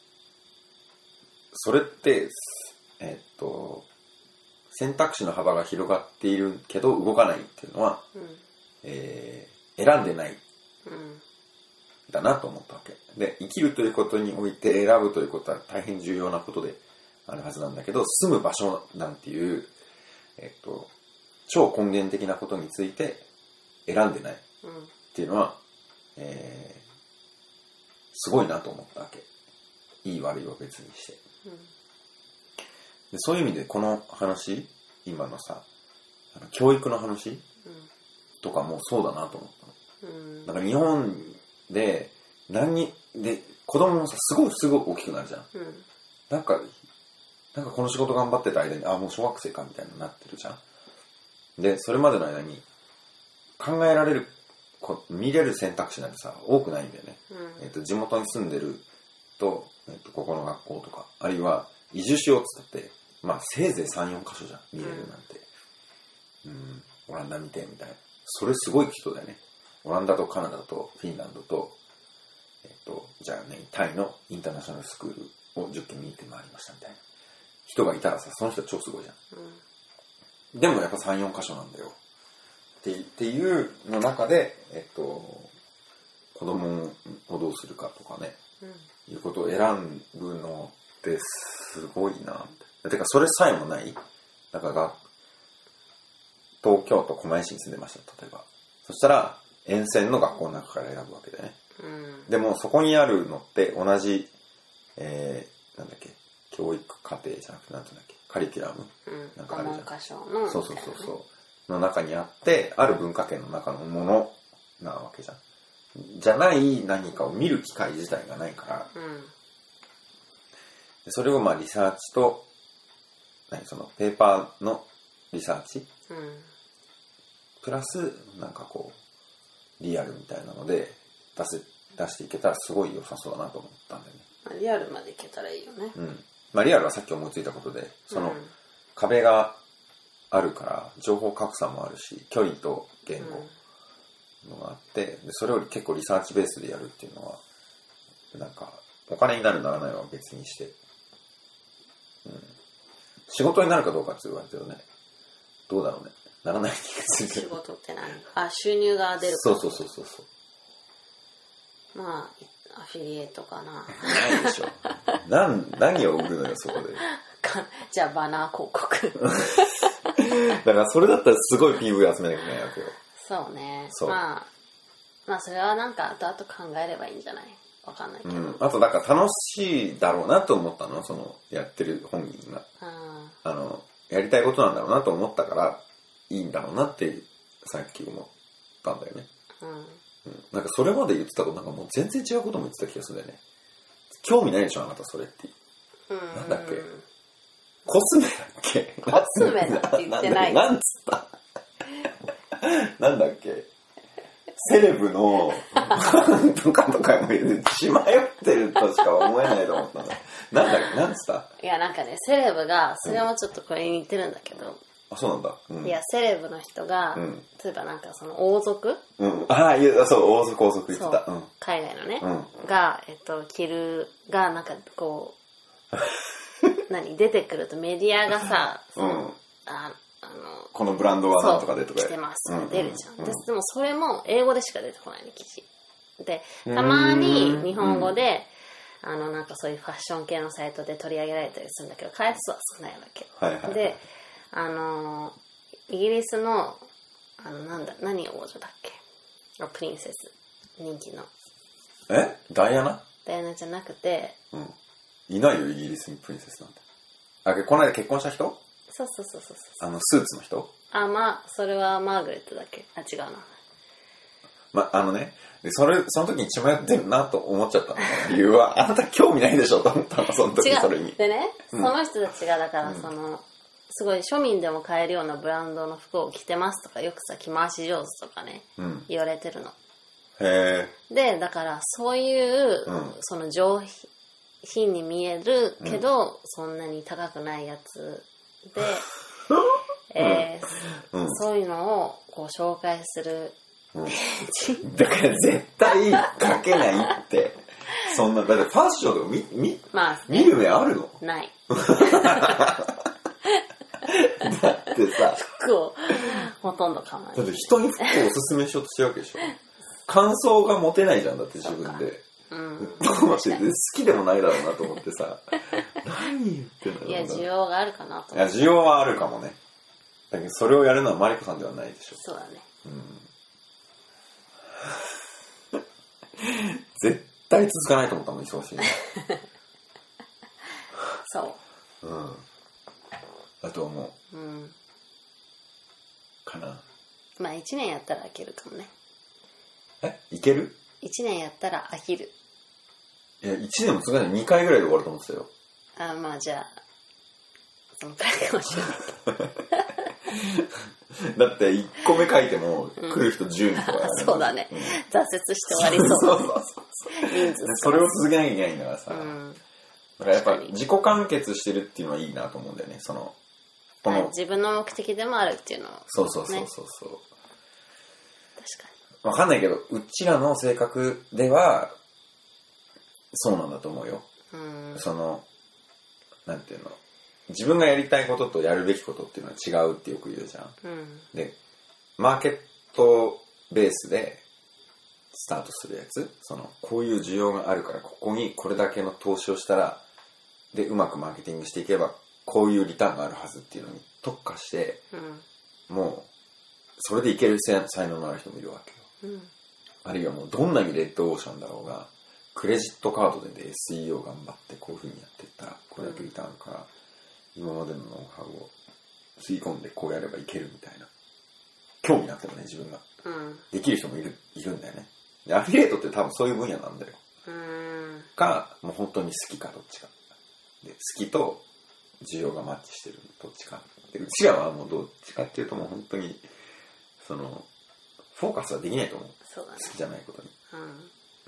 それってえっと選択肢の幅が広がっているけど動かないっていうのは、うん、えー、選んでない、うん、だなと思ったわけで、生きるということにおいて選ぶということは大変重要なことであるはずなんだけど、住む場所なんていう、えっと、超根源的なことについて選んでないっていうのは、うん、えー、すごいなと思ったわけ。いい悪いを別にして、うん、でそういう意味でこの話、今のさあの教育の話、うん、とかもそうだなと思ったの、うん、だから日本で何にで子供もさすごいすごい大きくなるじゃん、うん、なんかなんかこの仕事頑張ってた間にあもう小学生かみたいになってるじゃん。でそれまでの間に考えられる見れる選択肢なんてさ多くないんだよね、うん、えーと、地元に住んでると、えーと、ここの学校とかあるいは移住しようっつってまあせいぜい さん,よん 箇所じゃん見れるなんて、うん、うんオランダ見てみたいな、それすごい人だよね。オランダとカナダとフィンランドと、えっと、じゃあね、タイのインターナショナルスクールをじゅっけん見て回りましたみたいな人がいたらさ、その人は超すごいじゃん、うん、でもやっぱ さん,よん 箇所なんだよって、っていうの中で、えっと、子供をどうするかとかね、うん、いうことを選ぶのってすごいなって。てかそれさえもない。だから東京都狛江市に住んでました、例えば。そしたら沿線の学校の中から選ぶわけだよね、うん、でもそこにあるのって同じ、えー、なんだっけ教育課程じゃなくてなんていうんだっけカリキュラム、うん、なんかあるじゃん、文科省のそうそうそうそうの中にあってある文化圏の中のものなわけじゃん。じゃない何かを見る機会自体がないから、うん、でそれをまあリサーチと何そのペーパーのリサーチ、うんプラスなんかこうリアルみたいなので出せ出していけたらすごい良さそうだなと思ったんだよね。 まあ、リアルまでいけたらいいよね。 うん。まあリアルはさっき思いついたことで、その壁があるから情報格差もあるし、距離と言語のがあって、でそれより結構リサーチベースでやるっていうのはなんかお金になるならないは別にして、うん、仕事になるかどうかって言われてるね。どうだろうね。ならない気がするけど。仕事って何？あ、収入が出るか。 そうそうそうそうそう。 まあアフィリエイトかな。 ないでしょ。なん何を売るのよそこで。 じゃあバナー広告。 だからそれだったらすごい ピーブイ 集めなきゃいけないわけよ。 そうね。そうまあまあそれはなんか後々考えればいいんじゃない？わかんないけど。うん、 あとだから楽しいだろうなと思ったの、そのやってる本人が。ああのやりたいことなんだろうなと思ったから。いいんだろうなってさっき思ったんだよね、うんうん、なんかそれまで言ってたことなんかもう全然違うことも言ってた気がするんだよね。興味ないでしょあなたそれって、うん、なんだっけコスメだっけコスメだって言ってないな ん, なんつったなんだっけセレブのとかとかも血迷ってるとしか思えないと思ったの。なんだっけなんつったいやなんかねセレブがそれもちょっとこれに似てるんだけど、うんあそうなんだ、うん、 いやセレブの人が、うん、例えばなんかその王族、 うん、ああいやそう王族王族言ってた、うん、 海外のね、うん、がえっと着るがなんかこう何出てくるとメディアがさ、その、 うん、 ああのこのブランドはなんとかでとか来てますが出るじゃん、 うんうんうん、 で, でもそれも英語でしか出てこないの記事で、たまに日本語で、うん、あのなんかそういうファッション系のサイトで取り上げられたりするんだけど回数は少ないわけ、 はいはいはい、 であのイギリスのあのなんだ何王女だっけ、プリンセス人気のえダイアナダイアナじゃなくて、 うん、いないよイギリスにプリンセスなんて。あ、この間結婚した人？ そうそうそうそうそう、 あのスーツの人？ あ、まあそれはマーガレットだっけ、あ違うな、 まあのね、でそれその時に血迷ってるなと思っちゃったの理由はあなた興味ないでしょと思ったの、その時。それにでね、 うん、 その人たちがだからその、うん、すごい庶民でも買えるようなブランドの服を着てますとか、よくさ着回し上手とかね、うん、言われてるの。 へえ。でだからそういう、うん、その上品に見えるけど、うん、そんなに高くないやつで、えーうん、そういうのをこう紹介する、 うん、だから絶対書けないってそんな、だってファッションとか 見, 見,、まあね、見る目あるの？ ないだってさ服をほとんど買わない。 だって人に服をおすすめしようとしてるわけでしょ感想が持てないじゃん、だって自分で。うん、好きでもないだろうなと思ってさ何言ってんだろうな。 いや需要があるかなと思って。いや需要はあるかもね。だけどそれをやるのはマリコさんではないでしょ。 そうだね、 うん、絶対続かないと思ったもん、忙しいねそう、 うん、だと思う、うん、かな。 まあいちねんやったら飽きるかもね。 えいける？ いちねんやったら飽きる。 いやいちねんも続かない、にかいぐらいで終わると思ってたよ。 あ、まあじゃあそのくらいかもしれないだっていっこめ書いても来る人じゅうにんとか、ね、 うん、そうだね、うん、挫折して終わりそうそうそうそうそう人数それを続けなきゃいけないんだからさ、うん、だからやっぱ自己完結してるっていうのはいいなと思うんだよね。そのこの自分の目的でもあるっていうのを、ね、 そうそうそうそうそう、 確かに分かんないけどうちらの性格ではそうなんだと思うよ。うん、そのなんていうの、自分がやりたいこととやるべきことっていうのは違うってよく言うじゃん、うん、でマーケットベースでスタートするやつ、そのこういう需要があるからここにこれだけの投資をしたらでうまくマーケティングしていけばこういうリターンがあるはずっていうのに特化して、うん、もうそれでいける才能のある人もいるわけよ、うん、あるいはもうどんなにレッドオーシャンだろうがクレジットカードで エスイーオー 頑張ってこういう風にやっていったらこれだけリターンから、うん、今までのノウハウを吸い込んでこうやればいけるみたいな興味なくてもね自分が、うん、できる人もいるいるんだよね。でアフィリエイトって多分そういう分野なんだよ、うん、かもう本当に好きかどっちかで好きと需要がマッチしてるどっちかでうちらはもうどっちかっていうともう本当にそのフォーカスはできないと思う。そうだね、好きじゃないことに、うんうん、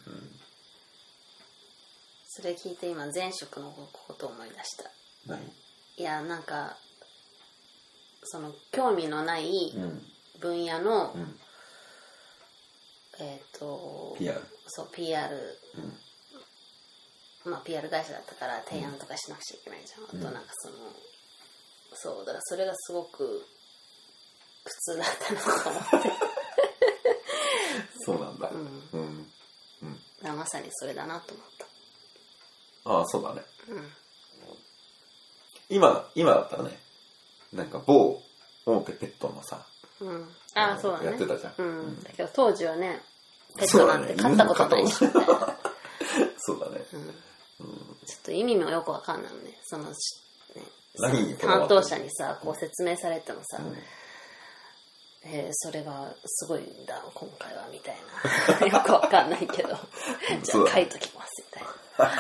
それ聞いて今前職のことを思い出した。 何？ いやなんかその興味のない分野の、うん、えっ、ー、とピーアールそう ピーアール、うん、まあ ピーアール 会社だったから提案とかしなくちゃいけないじゃん、うん、あとなんかそのそうだからそれがすごく苦痛だったなと思ってそうなんだ、 うんうんうん、まさにそれだなと思った。 ああそうだね、うん、今今だったらねなんか某大手ペットのさ、 うん、ああそうだねやってたじゃん、 うんうん、だけど当時はねペットなんて飼ったことないしみたいなそうだね、うんうん、ちょっと意味もよくわかんないのねそのね担当者にさこう説明されてもさ、うんえー、それがすごいんだ今回はみたいなよくわかんないけどじゃあ書いときますみたいな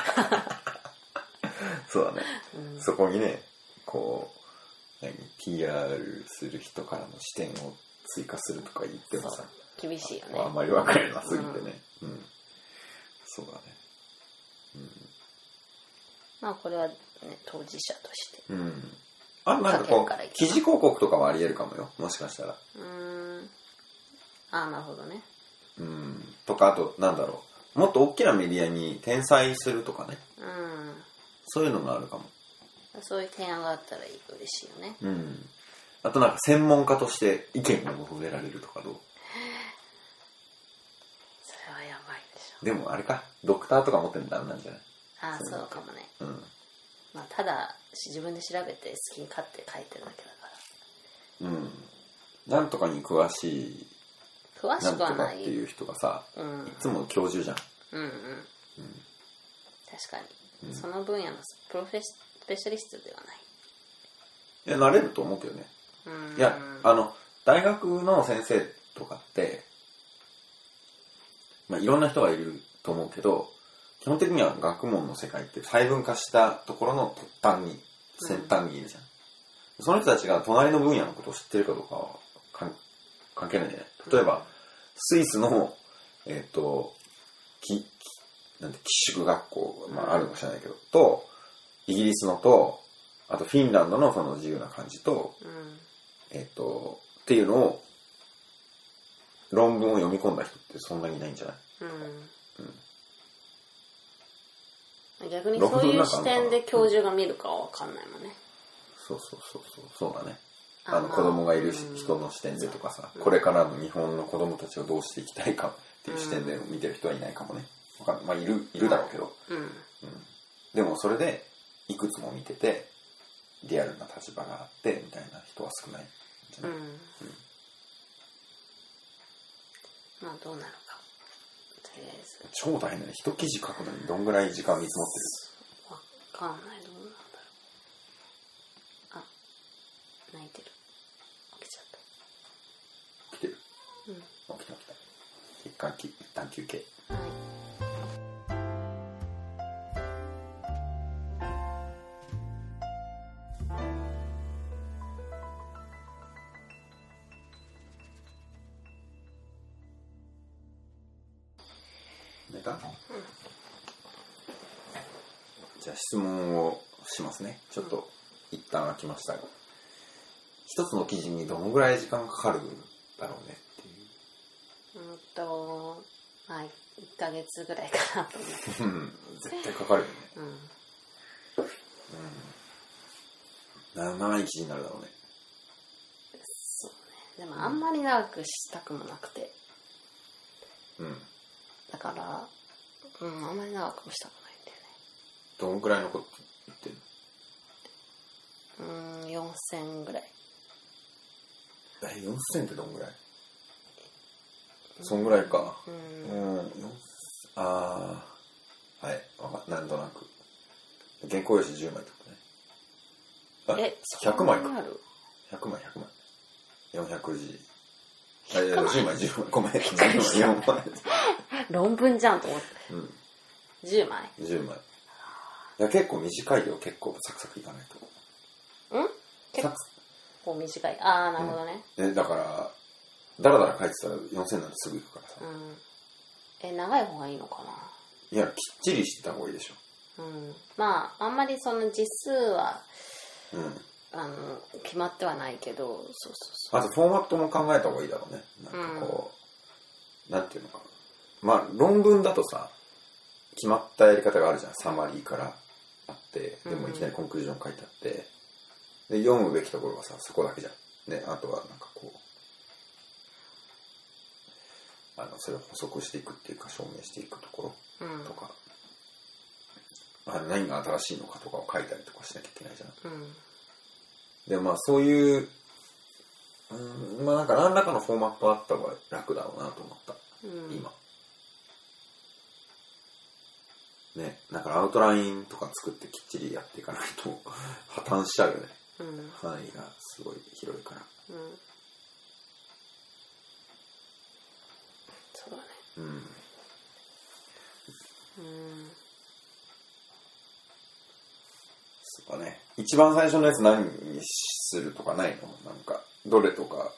そうだね、うん、そこにねこう何 ピーアール する人からの視点を追加するとか言ってもさ厳しいよねあんまり分かりなすぎてね、うんうん、そうだね、うん、 まあこれは、ね、当事者として、 うん、あなんかこう記事広告とかはありえるかもよもしかしたら。うーんあなるほどね。 うんとかあとなんだろうもっと大きなメディアに転載するとかね、うん、そういうのがあるかも。 そういう提案があったら嬉しいよね。 うん。あとなんか専門家として意見が求められるとかどう？ それはやばいでしょ。 でもあれか、ドクターとか持ってるのダメなんじゃない？ ああ、そうかもね。 うん。 まあ、ただ自分で調べて好きに勝手書いてるだけだから。 うん。なんとかに詳しい、 詳しくはない。 なんとかっていう人がさ、うん、いつも教授じゃん。 うんうん。うん、確かに、うん、その分野のプロフェッスペシャリストではない。 いや、なれると思うけどね。うん、いや、あの、大学の先生とかって、まあ、いろんな人がいると思うけど、基本的には学問の世界って細分化したところの突端に、先端にいるじゃん。うん、その人たちが隣の分野のことを知ってるかどうかは関係ないんじゃない？例えば、うん、スイスの、えっ、ー、と、き、なんて、寄宿学校、まあ、あるのか知らないけど、と、イギリスのと、あとフィンランドのその自由な感じと、うん、えっ、ー、と、っていうのを、論文を読み込んだ人ってそんなにいないんじゃない？うんうん、逆にそういう視点で教授が見るかは分かんないもんね。 そうそうそうそう、そうだね。あの子供がいる人の視点でとかさ、うん、これからの日本の子供たちをどうしていきたいかっていう視点で見てる人はいないかもね。わかんない。まあいる、いるだろうけど、うんうん。でもそれでいくつも見てて、リアルな立場があってみたいな人は少ないんじゃない？うんうん、 まあどうなるか。とりあえず。 超大変だね。一記事書くのにどんぐらい時間見積もってる？ わかんない。どうなんだろう。あ、泣いてる。起きちゃった。 起きてる？ うん。 起きた起きた。一旦き、一旦休憩。はい。寝た？うん。じゃあ質問をしますね。ちょっと一旦空きましたが、一つの記事にどのぐらい時間かかるだろうねっていう。 うんと、まあいっかげつぐらいかなと思って。うん、 絶対かかるよね。うん。うん。長い記事になるだろうね。 そうね。でもあんまり長くしたくもなくて。うん。だから、うん、あんまり長くもしたくないんだよね。 どのくらいのこと言ってるの？うん、よんせんぐらい。 え、よんせんってどんぐらい？そんぐらいか。うん。うん、ああ、はい、わかなんとなく。原稿用紙じゅうまいってことね。え、ひゃくまいか。ひゃくまい、ひゃくまい。よんひゃくじ。あ、いや、じゅうまい、じゅうまい。ごめん。じゅうまい、よんまい。 論文じゃんと思って。うん。じゅうまい ? じゅう 枚。いや、結構短いよ。結構サクサクいかないと。 ん結構短い。ああ、なるほどね。 うん、え、だから、だらだら書いてたらよんせんなんてすぐいくからさ。うん。 え、長い方がいいのかな？ いや、きっちりしてた方がいいでしょ。 うん。まあ、あんまりその字数は、うん。あの、決まってはないけど、そうそうそう。 あとフォーマットも考えた方がいいだろうね。なんかこう、うん、なんていうのかな。まあ、論文だとさ、決まったやり方があるじゃん。サマリーからあって、でもいきなりコンクルージョン書いてあって、で、読むべきところはさ、そこだけじゃん。ね、あとはなんかこう、あの、それを補足していくっていうか、証明していくところとか、うん、あ何が新しいのかとかを書いたりとかしなきゃいけないじゃん。うん、で、まあ、そういう、うん、まあなんか何らかのフォーマットあった方が楽だろうなと思った。うん、今。ね、だからアウトラインとか作ってきっちりやっていかないと破綻しちゃうよね、うん、範囲がすごい広いから、うん、 そうだねうん、うん、 そうだね。一番最初のやつ何にするとかないの？なんかどれとか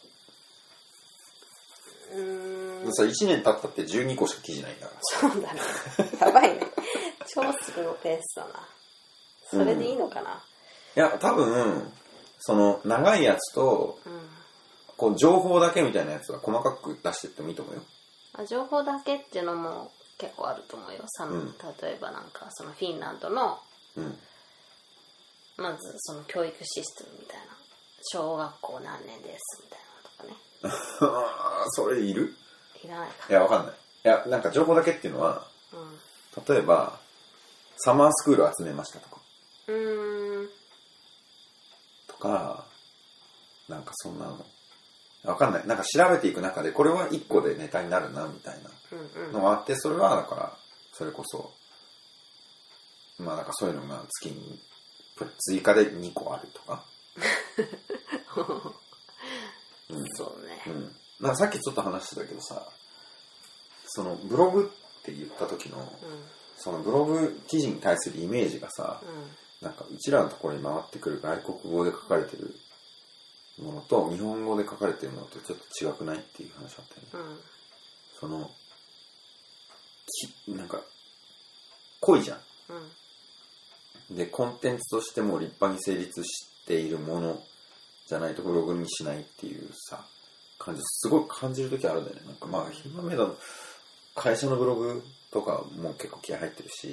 うーんさいちねん経ったってじゅうにこしか記事ないんだからそうだねやばいね超すぐのペースだな。それでいいのかな、うん、いや多分その長いやつと、うん、こう情報だけみたいなやつは細かく出していってもいいと思うよ。 あ情報だけっていうのも結構あると思うよ。さ、うん、例えばなんかそのフィンランドの、うん、 まずその教育システムみたいな、小学校何年ですみたいなのとかね。 それいる？ いらないか。 いや、わかんない。いや、なんか情報だけっていうのは、 うん、 例えばサマースクール集めましたとかうーんとか、なんかそんなのわかんない。なんか調べていく中でこれはいっこでネタになるなみたいなのがあって、それはだからそれこそまあなんかそういうのが月に追加でにこあるとかうん、そうね、 うん、なんかさっきちょっと話してたけどさ、そのブログって言った時の、うん、そのブログ記事に対するイメージがさ、うん、なんかうちらのところに回ってくる外国語で書かれてるものと日本語で書かれてるものとちょっと違くないっていう話あったよね、うん、そのきなんか濃いじゃん、うん、でコンテンツとしても立派に成立しているものじゃないとブログにしないっていうさ感じすごい感じる時あるんだよね。なんかまあひまめだの会社のブログとかも結構気合入ってるし、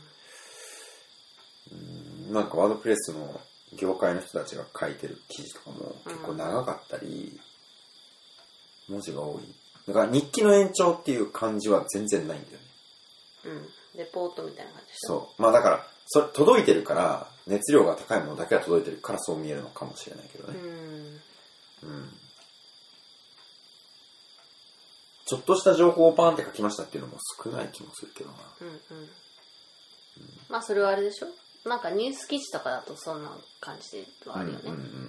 うん、うんなんかワードプレスの業界の人たちが書いてる記事とかも結構長かったり、うん、文字が多い。だから日記の延長っていう感じは全然ないんだよね。 うん、レポートみたいな感じでしょ。 そう。まあだからそれ届いてるから熱量が高いものだけが届いてるからそう見えるのかもしれないけどね。うん。うん。ちょっとした情報をパーンって書きましたっていうのも少ない気もするけどな。 うんうん。うん、まあそれはあれでしょ。なんかニュース記事とかだとそんな感じではあるよね。うんうんうん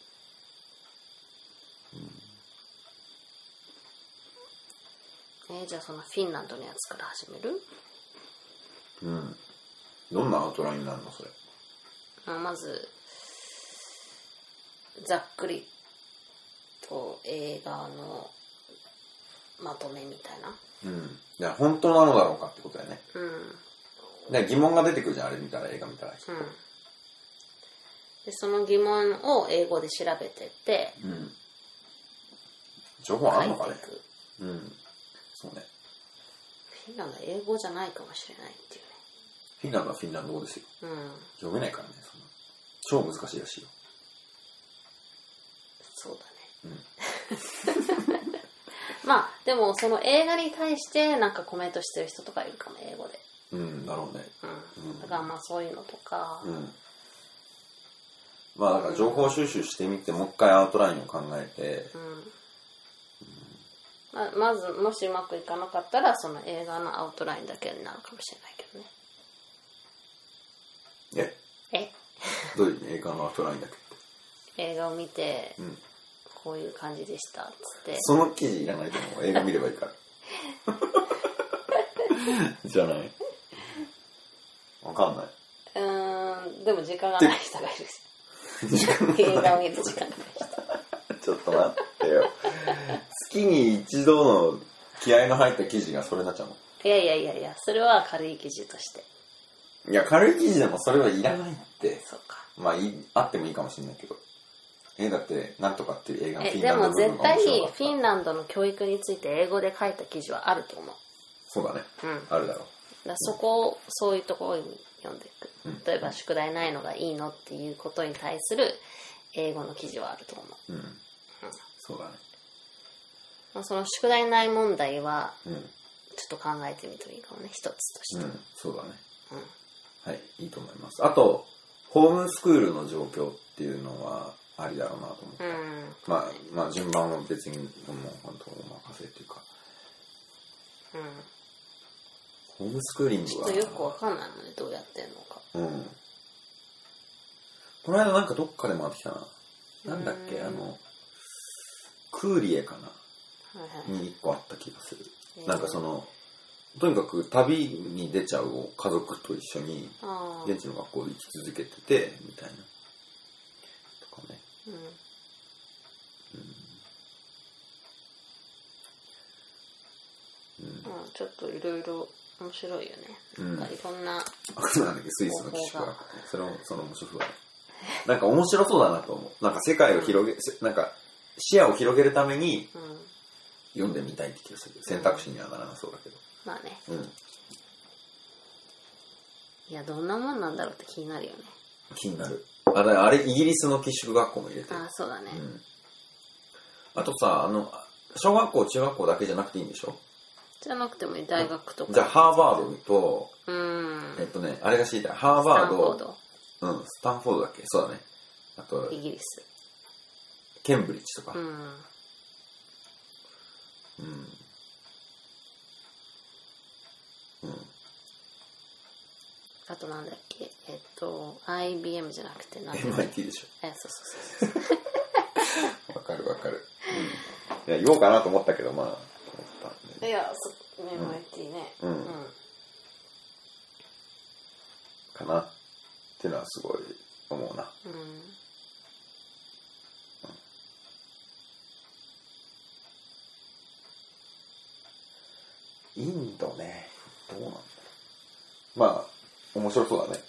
うん、えー、じゃあそのフィンランドのやつから始める？ うん。どんなアウトラインになるのそれ？ あまずざっくりと映画のまとめみたいな。 うん。じゃあ本当なのだろうかってことだよね。 うん。 で疑問が出てくるじゃんあれ見たら映画見たら。 うん。でその疑問を英語で調べてって。うん。 情報あるのかね。うん。そうね。 フィンランドは英語じゃないかもしれないっていうね。 フィンランドはフィンランド語ですよ。 うん。 読めないからね。そんな超難しいらしいよ。 そうだね。うん。まあでもその映画に対してなんかコメントしてる人とかいるかも英語で。 うんだろうね。 うん。だからまあそういうのとか。 うん。まあだから情報収集してみて、うん、もう一回アウトラインを考えて。うん。うんま, まずもしうまくいかなかったらその映画のアウトラインだけになるかもしれないけどね。ええどういう映画のアウトラインだけって映画を見て、うん、こういう感じでしたっつってその記事いらないと思う映画見ればいいからじゃないわかんないうーんでも時間がない人がいるし映画を見る時間がない人ちょっと待ってよ月に一度の気合の入った記事がそれになっちゃうの？ いやいやいやいやそれは軽い記事としていや軽い記事でもそれはいらないってそうかまあいいあってもいいかもしれないけどえだってなんとかっていう映画のフィンランドの部分が面白かったでも絶対フィンランドの教育について英語で書いた記事はあると思うそうだね、うん、あるだろうだそこをそういうところに読んでいく、うん、例えば宿題ないのがいいのっていうことに対する英語の記事はあると思う、うんうん、 そうだねその宿題ない問題はちょっと考えてみてもいいかもね一つとして、 うん、そうだね、うん、はいいいと思いますあとホームスクールの状況っていうのはありだろうなと思った、うん、まあまあ順番は別にもう本当お任せっていうか、うん、ホームスクーリングはちょっとよくわかんないのねどうやってんのかうんこの間なんかどっかで回ってきたななんだっけあのクーリエかなにいっこあった気がする、えー、なんかそのとにかく旅に出ちゃうを家族と一緒に現地の学校で生き続けててみたいなとかね、うんうんうん、ちょっといろいろ面白いよね、うん、なんかいろんななんだっけスイスの寄宿学校それもその面白そうだなんか面白そうだなと思うなんか世界を広げ、うん、なんか視野を広げるために、うん読んでみたいって気がする選択肢にはならなそうだけどまあね、うん、いやどんなもんなんだろうって気になるよね気になるあれあれイギリスの寄宿学校も入れてる。 あ、そうだね、 うん、あとさ、あの小学校中学校だけじゃなくていいんでしょ？ じゃなくてもいい、大学とか。 じゃあハーバードと、 うん、 えっとねあれが知りたい。ハーバード、 スタンフォード、 うん、スタンフォードだっけ？そうだね。あとイギリス、 ケンブリッジとか、 うん、 うん、うん、 あとなんだっけ、えっと アイビーエム じゃなくてなんだっけエムアイティー でしょ。 え、そうそうそうそうわかるわかる、うん、いや言おうかなと思ったけどまあ思ったんで、 いや、そ エムアイティー ね、 うん、うんうん、 かなっていうのはすごい思うな。 うん、 インドね、どうなんだろう。まあ面白そうだね。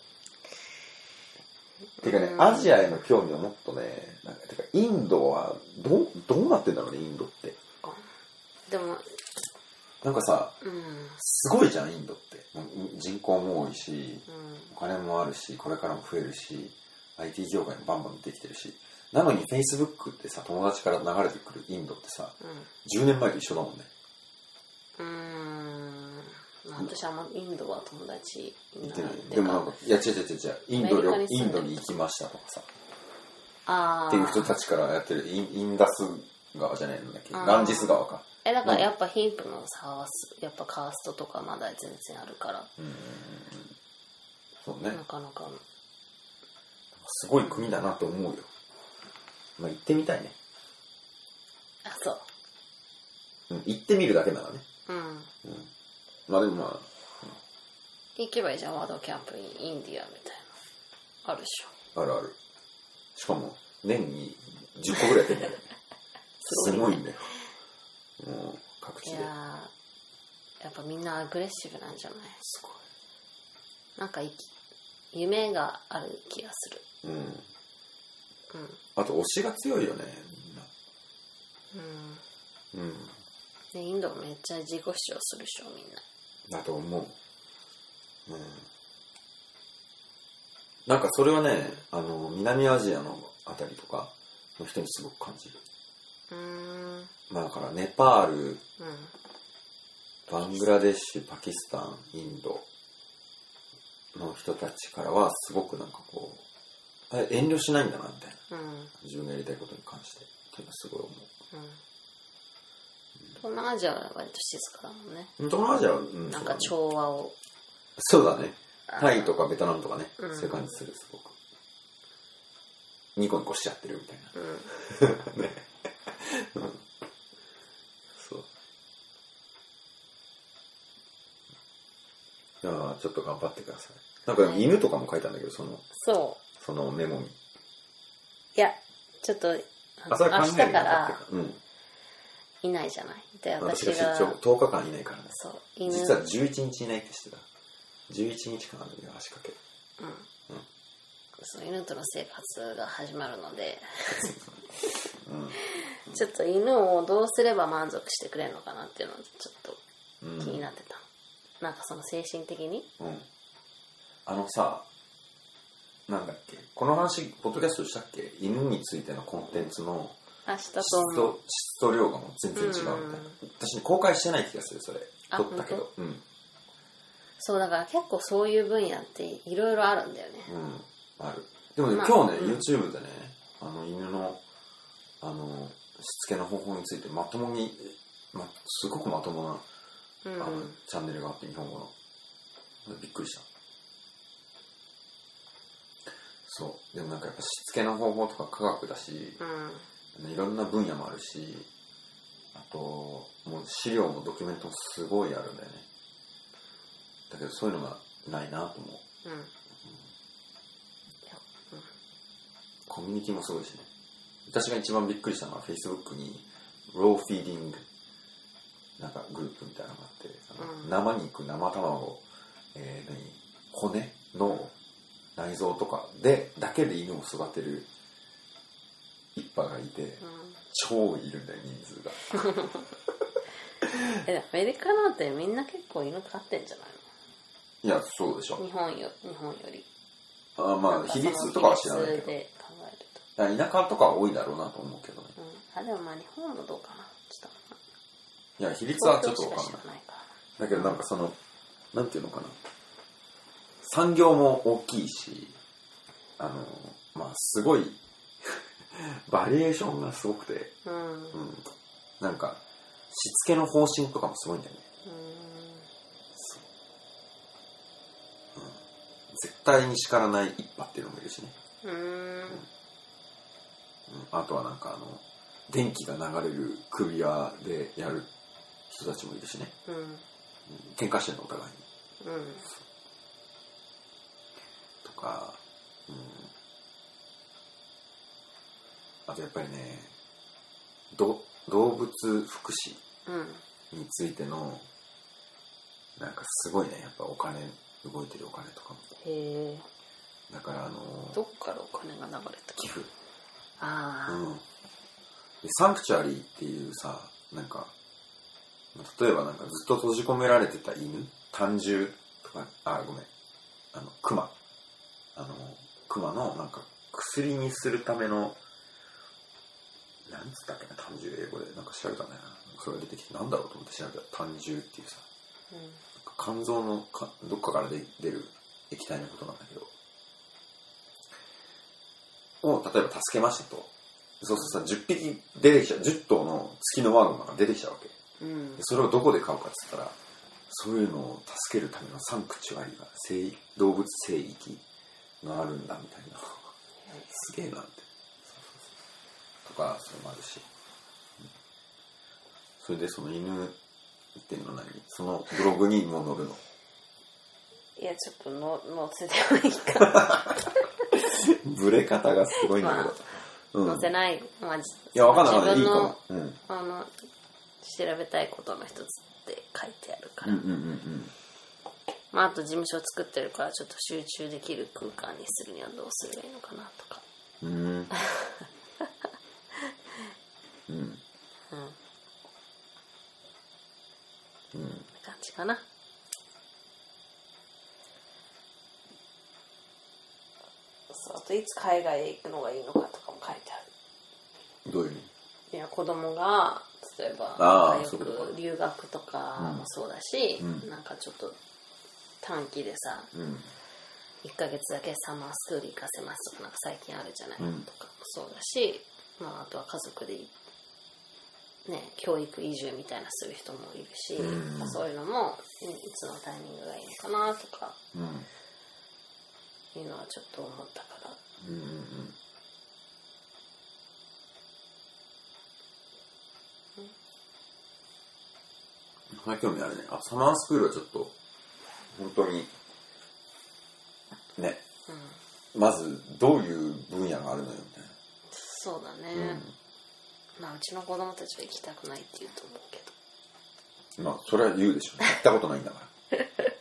てかね、アジアへの興味をもっとね、なんかてかインドはどうどうなってんだろうね、インドって。 でもなんかさ、 うん、 すごいじゃんインドって。人口も多いし、 うん、 お金もあるし、これからも増えるし、アイティー 業界もバンバンできてるし。なのに Facebook ってさ、友達から流れてくるインドってさ、うん、じゅうねんまえと一緒だもんね。 うーん、私はあんまインドは友達いない。 でもなんか、いや違う違う違う、インドにインドに行きましたとかさ、 あっていう人たちからやってるイン、インダス川じゃないんだっけ、ガンジス川か。 え、だからやっぱ貧富の差はやっぱカーストとかまだ全然あるから、 うんうんうん、そうね、 なかなかすごい国だなと思うよ。まあ行ってみたいね。 あ、そう、 うん、行ってみるだけならね、 うん、うん、 まあでもまあ、 うん、行けばいいじゃん、ワードキャンプインインディアみたいなあるでしょ。 あるある。しかも年にじゅっこぐらいやってんだよね。すごいんだよ。もう各地で。いややっぱみんなアグレッシブなんじゃない？ すごい。 なんか夢がある気がする。 うん。うん。 あと推しが強いよね、みんな。うん。うん。 でインドめっちゃ自己主張するでしょみんな。 だと思う。うん。なんかそれはね、あの南アジアのあたりとかの人にすごく感じる。 うーん。 まあだからネパール、 うん、 バングラデシュ、パキスタン、インドの人たちからはすごくなんかこう、あれ遠慮しないんだなみたいな、うん、自分がやりたいことに関してっていうのはすごい思う。うん、 東南アジアは割と静かだもんね。 東南アジアは、うん、 なんか調和を。 そうだね。タイとかベトナムとかね、うん、そういう感じする、すごく。ニコニコしちゃってるみたいな。うん、ね。うん。そう。いやちょっと頑張ってください。なんか犬とかも書いたんだけど、その、 そう。 そのメモに。 いや、ちょっと、 あ、それ考える明日からうん。 いないじゃない。で、 私が出張とおかかんいないからね。 そう。犬実はじゅういちにちいないって知ってた。じゅういちにちかんあるんだよ、足掛け。うん。 うん。その犬との生活が始まるので、うん、ちょっと犬をどうすれば満足してくれるのかなっていうのをちょっと気になってた。うん、なんかその精神的に。 うん。あのさ、なんだっけ、この話、ポッドキャストしたっけ？犬についてのコンテンツの質と質と量がもう全然違うみたいな。うん、私公開してない気がする、それ。撮ったけど。うん。 そうだから結構そういう分野っていろいろあるんだよね。 うん、ある。でもね、まあ、今日ね、うん、YouTube でね、あの犬のあのしつけの方法についてまともに、ま、すごくまともな、うん、あのチャンネルがあって日本語のびっくりした。そうでもなんかやっぱしつけの方法とか科学だし、うん、いろんな分野もあるし、あともう資料もドキュメントもすごいあるんだよね。だけどそういうのがないなと思う、うんうん、コミュニティもすごいしね。私が一番びっくりしたのは Facebook にローフィーディングなんかグループみたいなのがあって、うん、生肉、生卵、えー、何骨の内臓とかでだけで犬を育てる一派がいて、うん、超いるんだよ人数がえアメリカなんてみんな結構犬飼ってんじゃないの？ いやそうでしょ。 日本よ日本よりあまあ比率とかは知らないけど、 で考えると田舎とかは多いだろうなと思うけどね、 うん、あでもまあ日本もどうかなちょっといや比率はちょっと分かんない東京しか知らないからだけどなんかそのなんていうのかな産業も大きいしあのまあすごいバリエーションがすごくて、 うん、うん、 なんかしつけの方針とかもすごいんだよね、そう、うん、絶対に叱らない一派っていうのもいるしね、 うん、うん、 あとはなんかあの電気が流れる首輪でやる人たちもいるしね、うん、喧嘩してんのお互いに、うん、とか、うん、あとやっぱりねど動物福祉についてのなんかすごいねやっぱお金動いてるお金とかもへだからあのどっからお金が流れた寄付ああ、うん、 でサンクチュアリーっていうさなんか例えばなんかずっと閉じ込められてた犬胆汁とかあごめんあのクマあのクマのなんか薬にするためのなんつったっけな胆汁英語でなんか調べたんだよなそれが出てきてなんだろうと思って調べたら胆汁っていうさ、うん、なんか肝臓のかどっかから出る液体のことなんだけどを例えば助けましたとそうするとさじゅっぴき出てきちゃうじゅっ頭の月のワグマが出てきちゃうわけ、うん、それをどこで飼うかっつったらそういうのを助けるためのサンクチュアリが動物聖域があるんだみたいなすげえなってそうそうそうとかそれもあるし、うん、それでその犬っていうのは何そのブログにも載るのいやちょっとの載せてもいいかなブレ方がすごいんだけど、まあうん、載せない、まあ、いやわかんない自分のいいかも、うん、 あの調べたいことの一つって書いてあるから、 うんうんうんうんまあ、あと事務所作ってるからちょっと集中できる空間にするにはどうすればいいのかなとかうんうんうんうん感じかなそうあといつ海外へ行くのがいいのかとかも書いてあるどういう意味いや子供が例えば早く留学とかもそうだし、うん、なんかちょっと短期でさ、うん、いっかげつだけサマースクール行かせますとかなんか最近あるじゃない、うん、とかもそうだし、まあ、あとは家族で、ね、教育移住みたいなする人もいるし、うんまあ、そういうのもいつのタイミングがいいのかなとか、うん、いうのはちょっと思ったから、うんうんうん興味あるね。あ、サマースクールはちょっと本当にね、うん、まずどういう分野があるのよみたいな。 そうだね。うん、まあうちの子供たちは行きたくないって言うと思うけど。まあそれは言うでしょ。行ったことないんだから。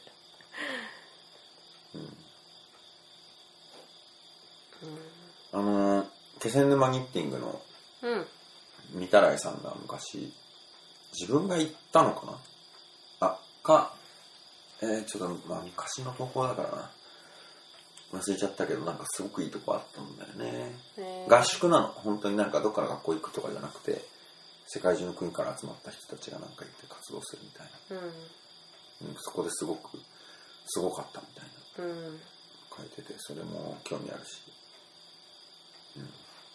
うん、あの気仙沼ニッティングの御手洗さんが昔自分が行ったのかなあかえー、ちょっとまあ昔の投稿だからな忘れちゃったけどなんかすごくいいとこあったんだよね。合宿なの本当になんかどっから学校行くとかじゃなくて世界中の国から集まった人たちがなんか行って活動するみたいな、うん、そこですごくすごかったみたいな、うん、書いててそれも興味あるし、うん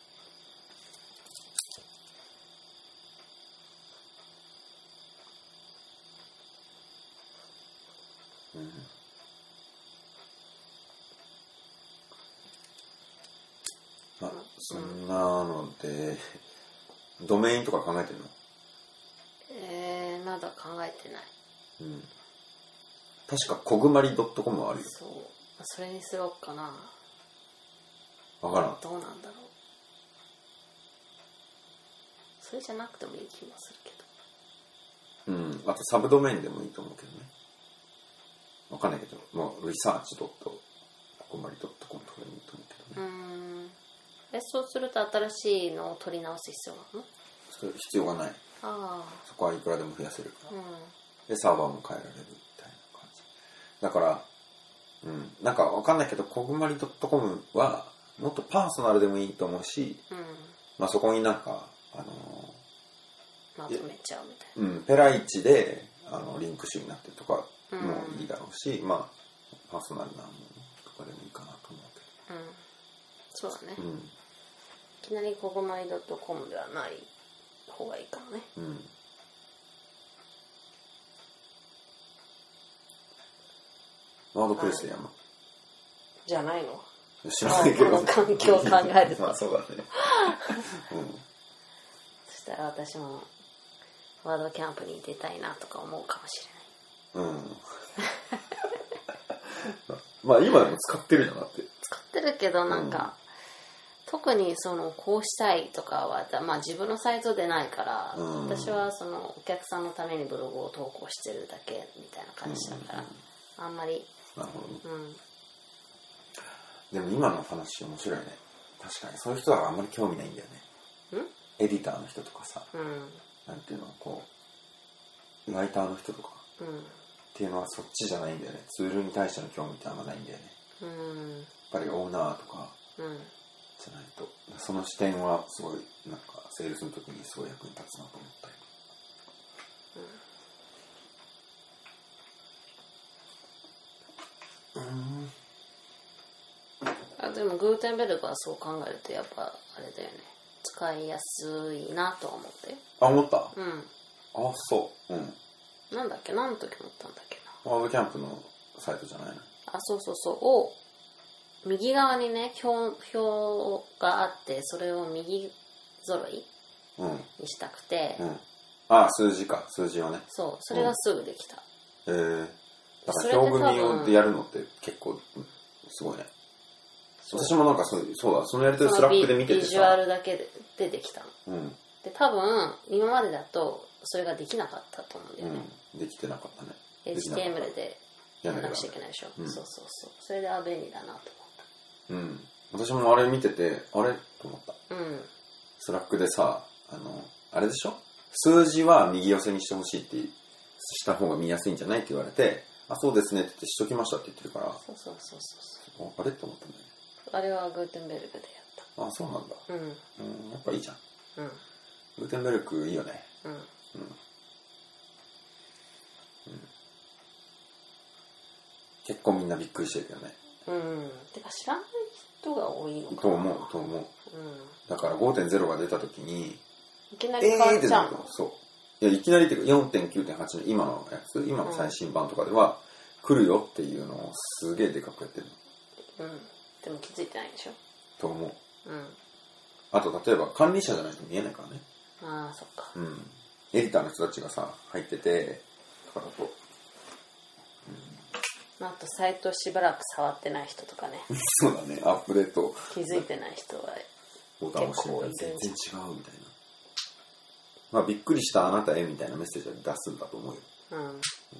うん、まあそんなのでドメインとか考えてるの？ えー、まだ考えてない、 うん、確かこぐまり .com はあるよ。 そうそれにすろっかな。 分からんどうなんだろうそれじゃなくてもいい気もするけどうんあとサブドメインでもいいと思うけどね分かんないけど、もうリサーチドットここまり .com とかでもいいと思うけどね。 うんえそうすると新しいのを取り直す必要なの？ それ必要がない。 あそこはいくらでも増やせるから、 うん、 でサーバーも変えられるみたいな感じだから、ううん、なんかわかんないけどこぐまり .com はもっとパーソナルでもいいと思うし、 うん、 まあそこになんかあのまとめちゃうみたいな、うん、ペライチであのリンク集になってるとかもいいだろうし、うん、まあパーソナルなものとかでもいいかなと思うけど、 うん、そうだね、 うん、 いきなりこぐまり .com ではない方がいいかもね。 うん、ワードプレスでやるのじゃないの？ 知らないけどこの環境を考えるとまあそうだね、うん、 そしたら私もワードキャンプに出たいなとか思うかもしれない。うんまあ今でも使ってるじゃなくて使ってるけどなんか、うん、特にそのこうしたいとかは、まあ、自分のサイトでないから、うん、私はそのお客さんのためにブログを投稿してるだけみたいな感じだから、うん、あんまりなるほどね、 うん、 でも今の話面白いね。確かにそういう人はあんまり興味ないんだよね。エディターの人とかさ、 うん、 なんていうのこうライターの人とか、 うん、 っていうのはそっちじゃないんだよね。ツールに対しての興味ってあんまないんだよね、 うん、 やっぱりオーナーとかじゃないと、うん、その視点はすごいなんかセールスの時にすごい役に立つなと思ったり、うんうんあでもグーテンベルクはそう考えるとやっぱあれだよね、使いやすいなと思って。 あ、思った。 うん。 あ、そううんなんだっけ、何の時思ったんだっけな。ワードキャンプのサイトじゃないの？ あ、そうそうそうを右側にね表、表があってそれを右揃いにしたくて、 うんうん、あ数字か数字をね。 そうそれがすぐできた。 うん、えー、だから表組でやるのって結構すごいね。私もなんかそうそうだそのやりとりスラックで見ててさ、 ビジュアルだけででできたの、 うん、 で多分今までだとそれができなかったと思うんだよね、 うん、できてなかったね。 エイチティーエムエル でやらなくちゃいけないでしょ、うん、そうそうそうそれであ便利だなと思った。 うん私もあれ見ててあれと思った、 うん、 スラックでさあのあれでしょ数字は右寄せにしてほしいってした方が見やすいんじゃないって言われてあそうですねって言ってしときましたって言ってるからそうそうそうそうあれと思ったんだよね。 あれはグーテンベルクでやった。 あ、そうなんだ。 うん。うん、 やっぱいいじゃん。 うん。 グーテンベルクいいよね。 うん。うん。 うん、結構みんなびっくりしてるけどね。 うん。てか知らない人が多いのかな。 と思う、と思う。うん。だから ごてんゼロ が出た時に、 いきなり変わっちゃうの、 えー、そう。いや、いきなりっていうか よんてんきゅうてんはち の今のやつ、今の最新版とかでは、来るよっていうのをすげえでかくやってるの。うん。でも気づいてないでしょ。 と思う。 うん。 あと例えば管理者じゃないと見えないからね。 ああそっか。 うん。エディターの人たちがさ入っててとかだと、 うん、あとサイトしばらく触ってない人とかね。 そうだねアップデート気づいてない人はボタンを押してみたら全然違うみたいな。まあびっくりしたあなたへみたいなメッセージを出すんだと思うよ。 うん。うん、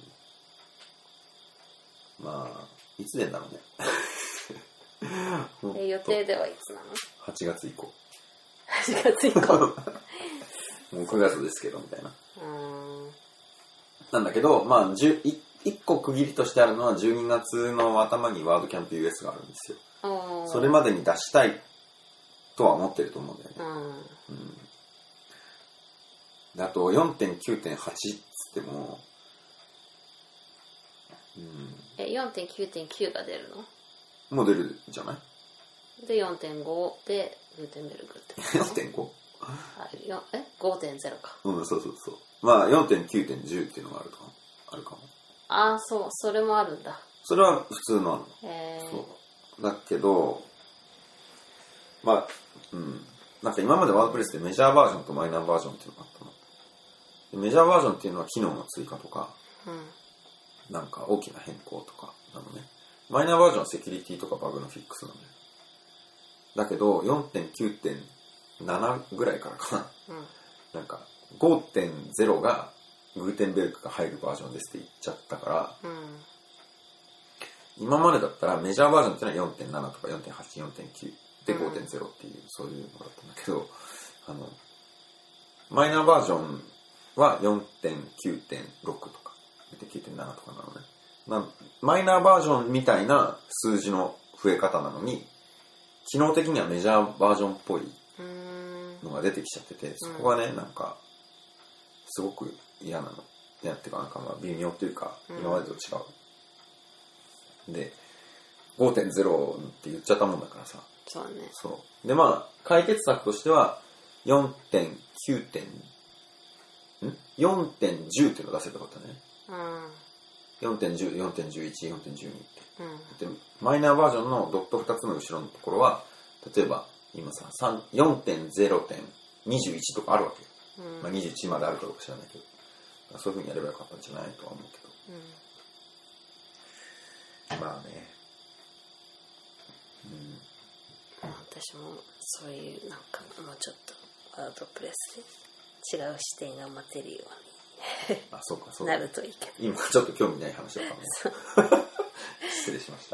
まあいつでんだろうね。 え予定ではいつなの？ はちがつ以降。 はちがつ以降。 もうくがつですけどみたいな。 うーん。 なんだけど、まあいっこ区切りとしてあるのはじゅうにがつの頭にワードキャンプ ユーエス があるんですよ。それまでに出したいとは思ってると思うんだよね。うん。うん、あと よんてんきゅうてんはち っつっても、 うん、え よんてんきゅうてんきゅう が出るの？ もう出るじゃない？ で よんてんご でグーテンベルクってよんてんご? あよえ ごてんゼロ か。 うんそうそうそう。まあ よんてんきゅうてんじゅう っていうのがあるかも。あるかも。 ああそうそれもあるんだ。 それは普通のあるの。 へーそうだけどまあうんなんか今までワードプレスでメジャーバージョンとマイナーバージョンっていうのがあったの。でメジャーバージョンっていうのは機能の追加とか、 うん、 なんか大きな変更とかなのね。マイナーバージョンはセキュリティとかバグのフィックスなのよ。だけど よんてんきゅうてんなな ぐらいからかな、うん、なんか ごてんゼロ がグーテンベルクが入るバージョンですって言っちゃったから、うん、今までだったらメジャーバージョンっていうのは よんてんなな とか よんてんはち、よんてんきゅう で ごてんゼロ っていう、うん、そういうのだったんだけど、あのマイナーバージョンは よんてんきゅうてんろく とか よんてんきゅうてんなな とかなのね。 まあ、マイナーバージョンみたいな数字の増え方なのに、機能的にはメジャーバージョンっぽいのが出てきちゃってて、そこがね、なんか、すごく嫌なの。嫌っていうか、なんかまあ微妙っていうか、今までと違う。で、ごてんゼロ って言っちゃったもんだからさ。 そうね。 そう。で、まあ、解決策としては、よんてんきゅう. 点、ん ?よんてんじゅう っていうのを出せばよかったね。 うん。 よんてんじゅう、よんてんじゅういち、よんてんじゅうに って。 うん、 でマイナーバージョンのドットふたつの後ろのところは、例えば今さ よんてんゼロてんにじゅういち とかあるわけよ、うん、まあ、にじゅういちまであるかどうか知らないけど、そういう風にやればよかったんじゃないとは思うけど、うん、まあね、うん、 私もそういうなんかもうちょっとワードプレスで違う視点が持てるようにあ、そうかそうか。 なるといいけど。 今ちょっと興味ない話だったね。失礼しました。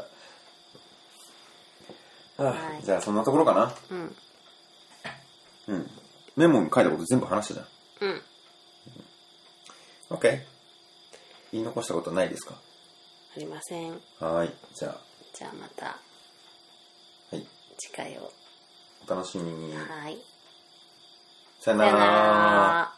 はあ、はい、じゃあそんなところかな。うん。うん。メモに書いたこと全部話したじゃん。うん。OK。言い残したことないですか？ ありません。 はい。じゃあ。 じゃあまた。 はい。 次回を。 お楽しみに。 はい。 さよなら。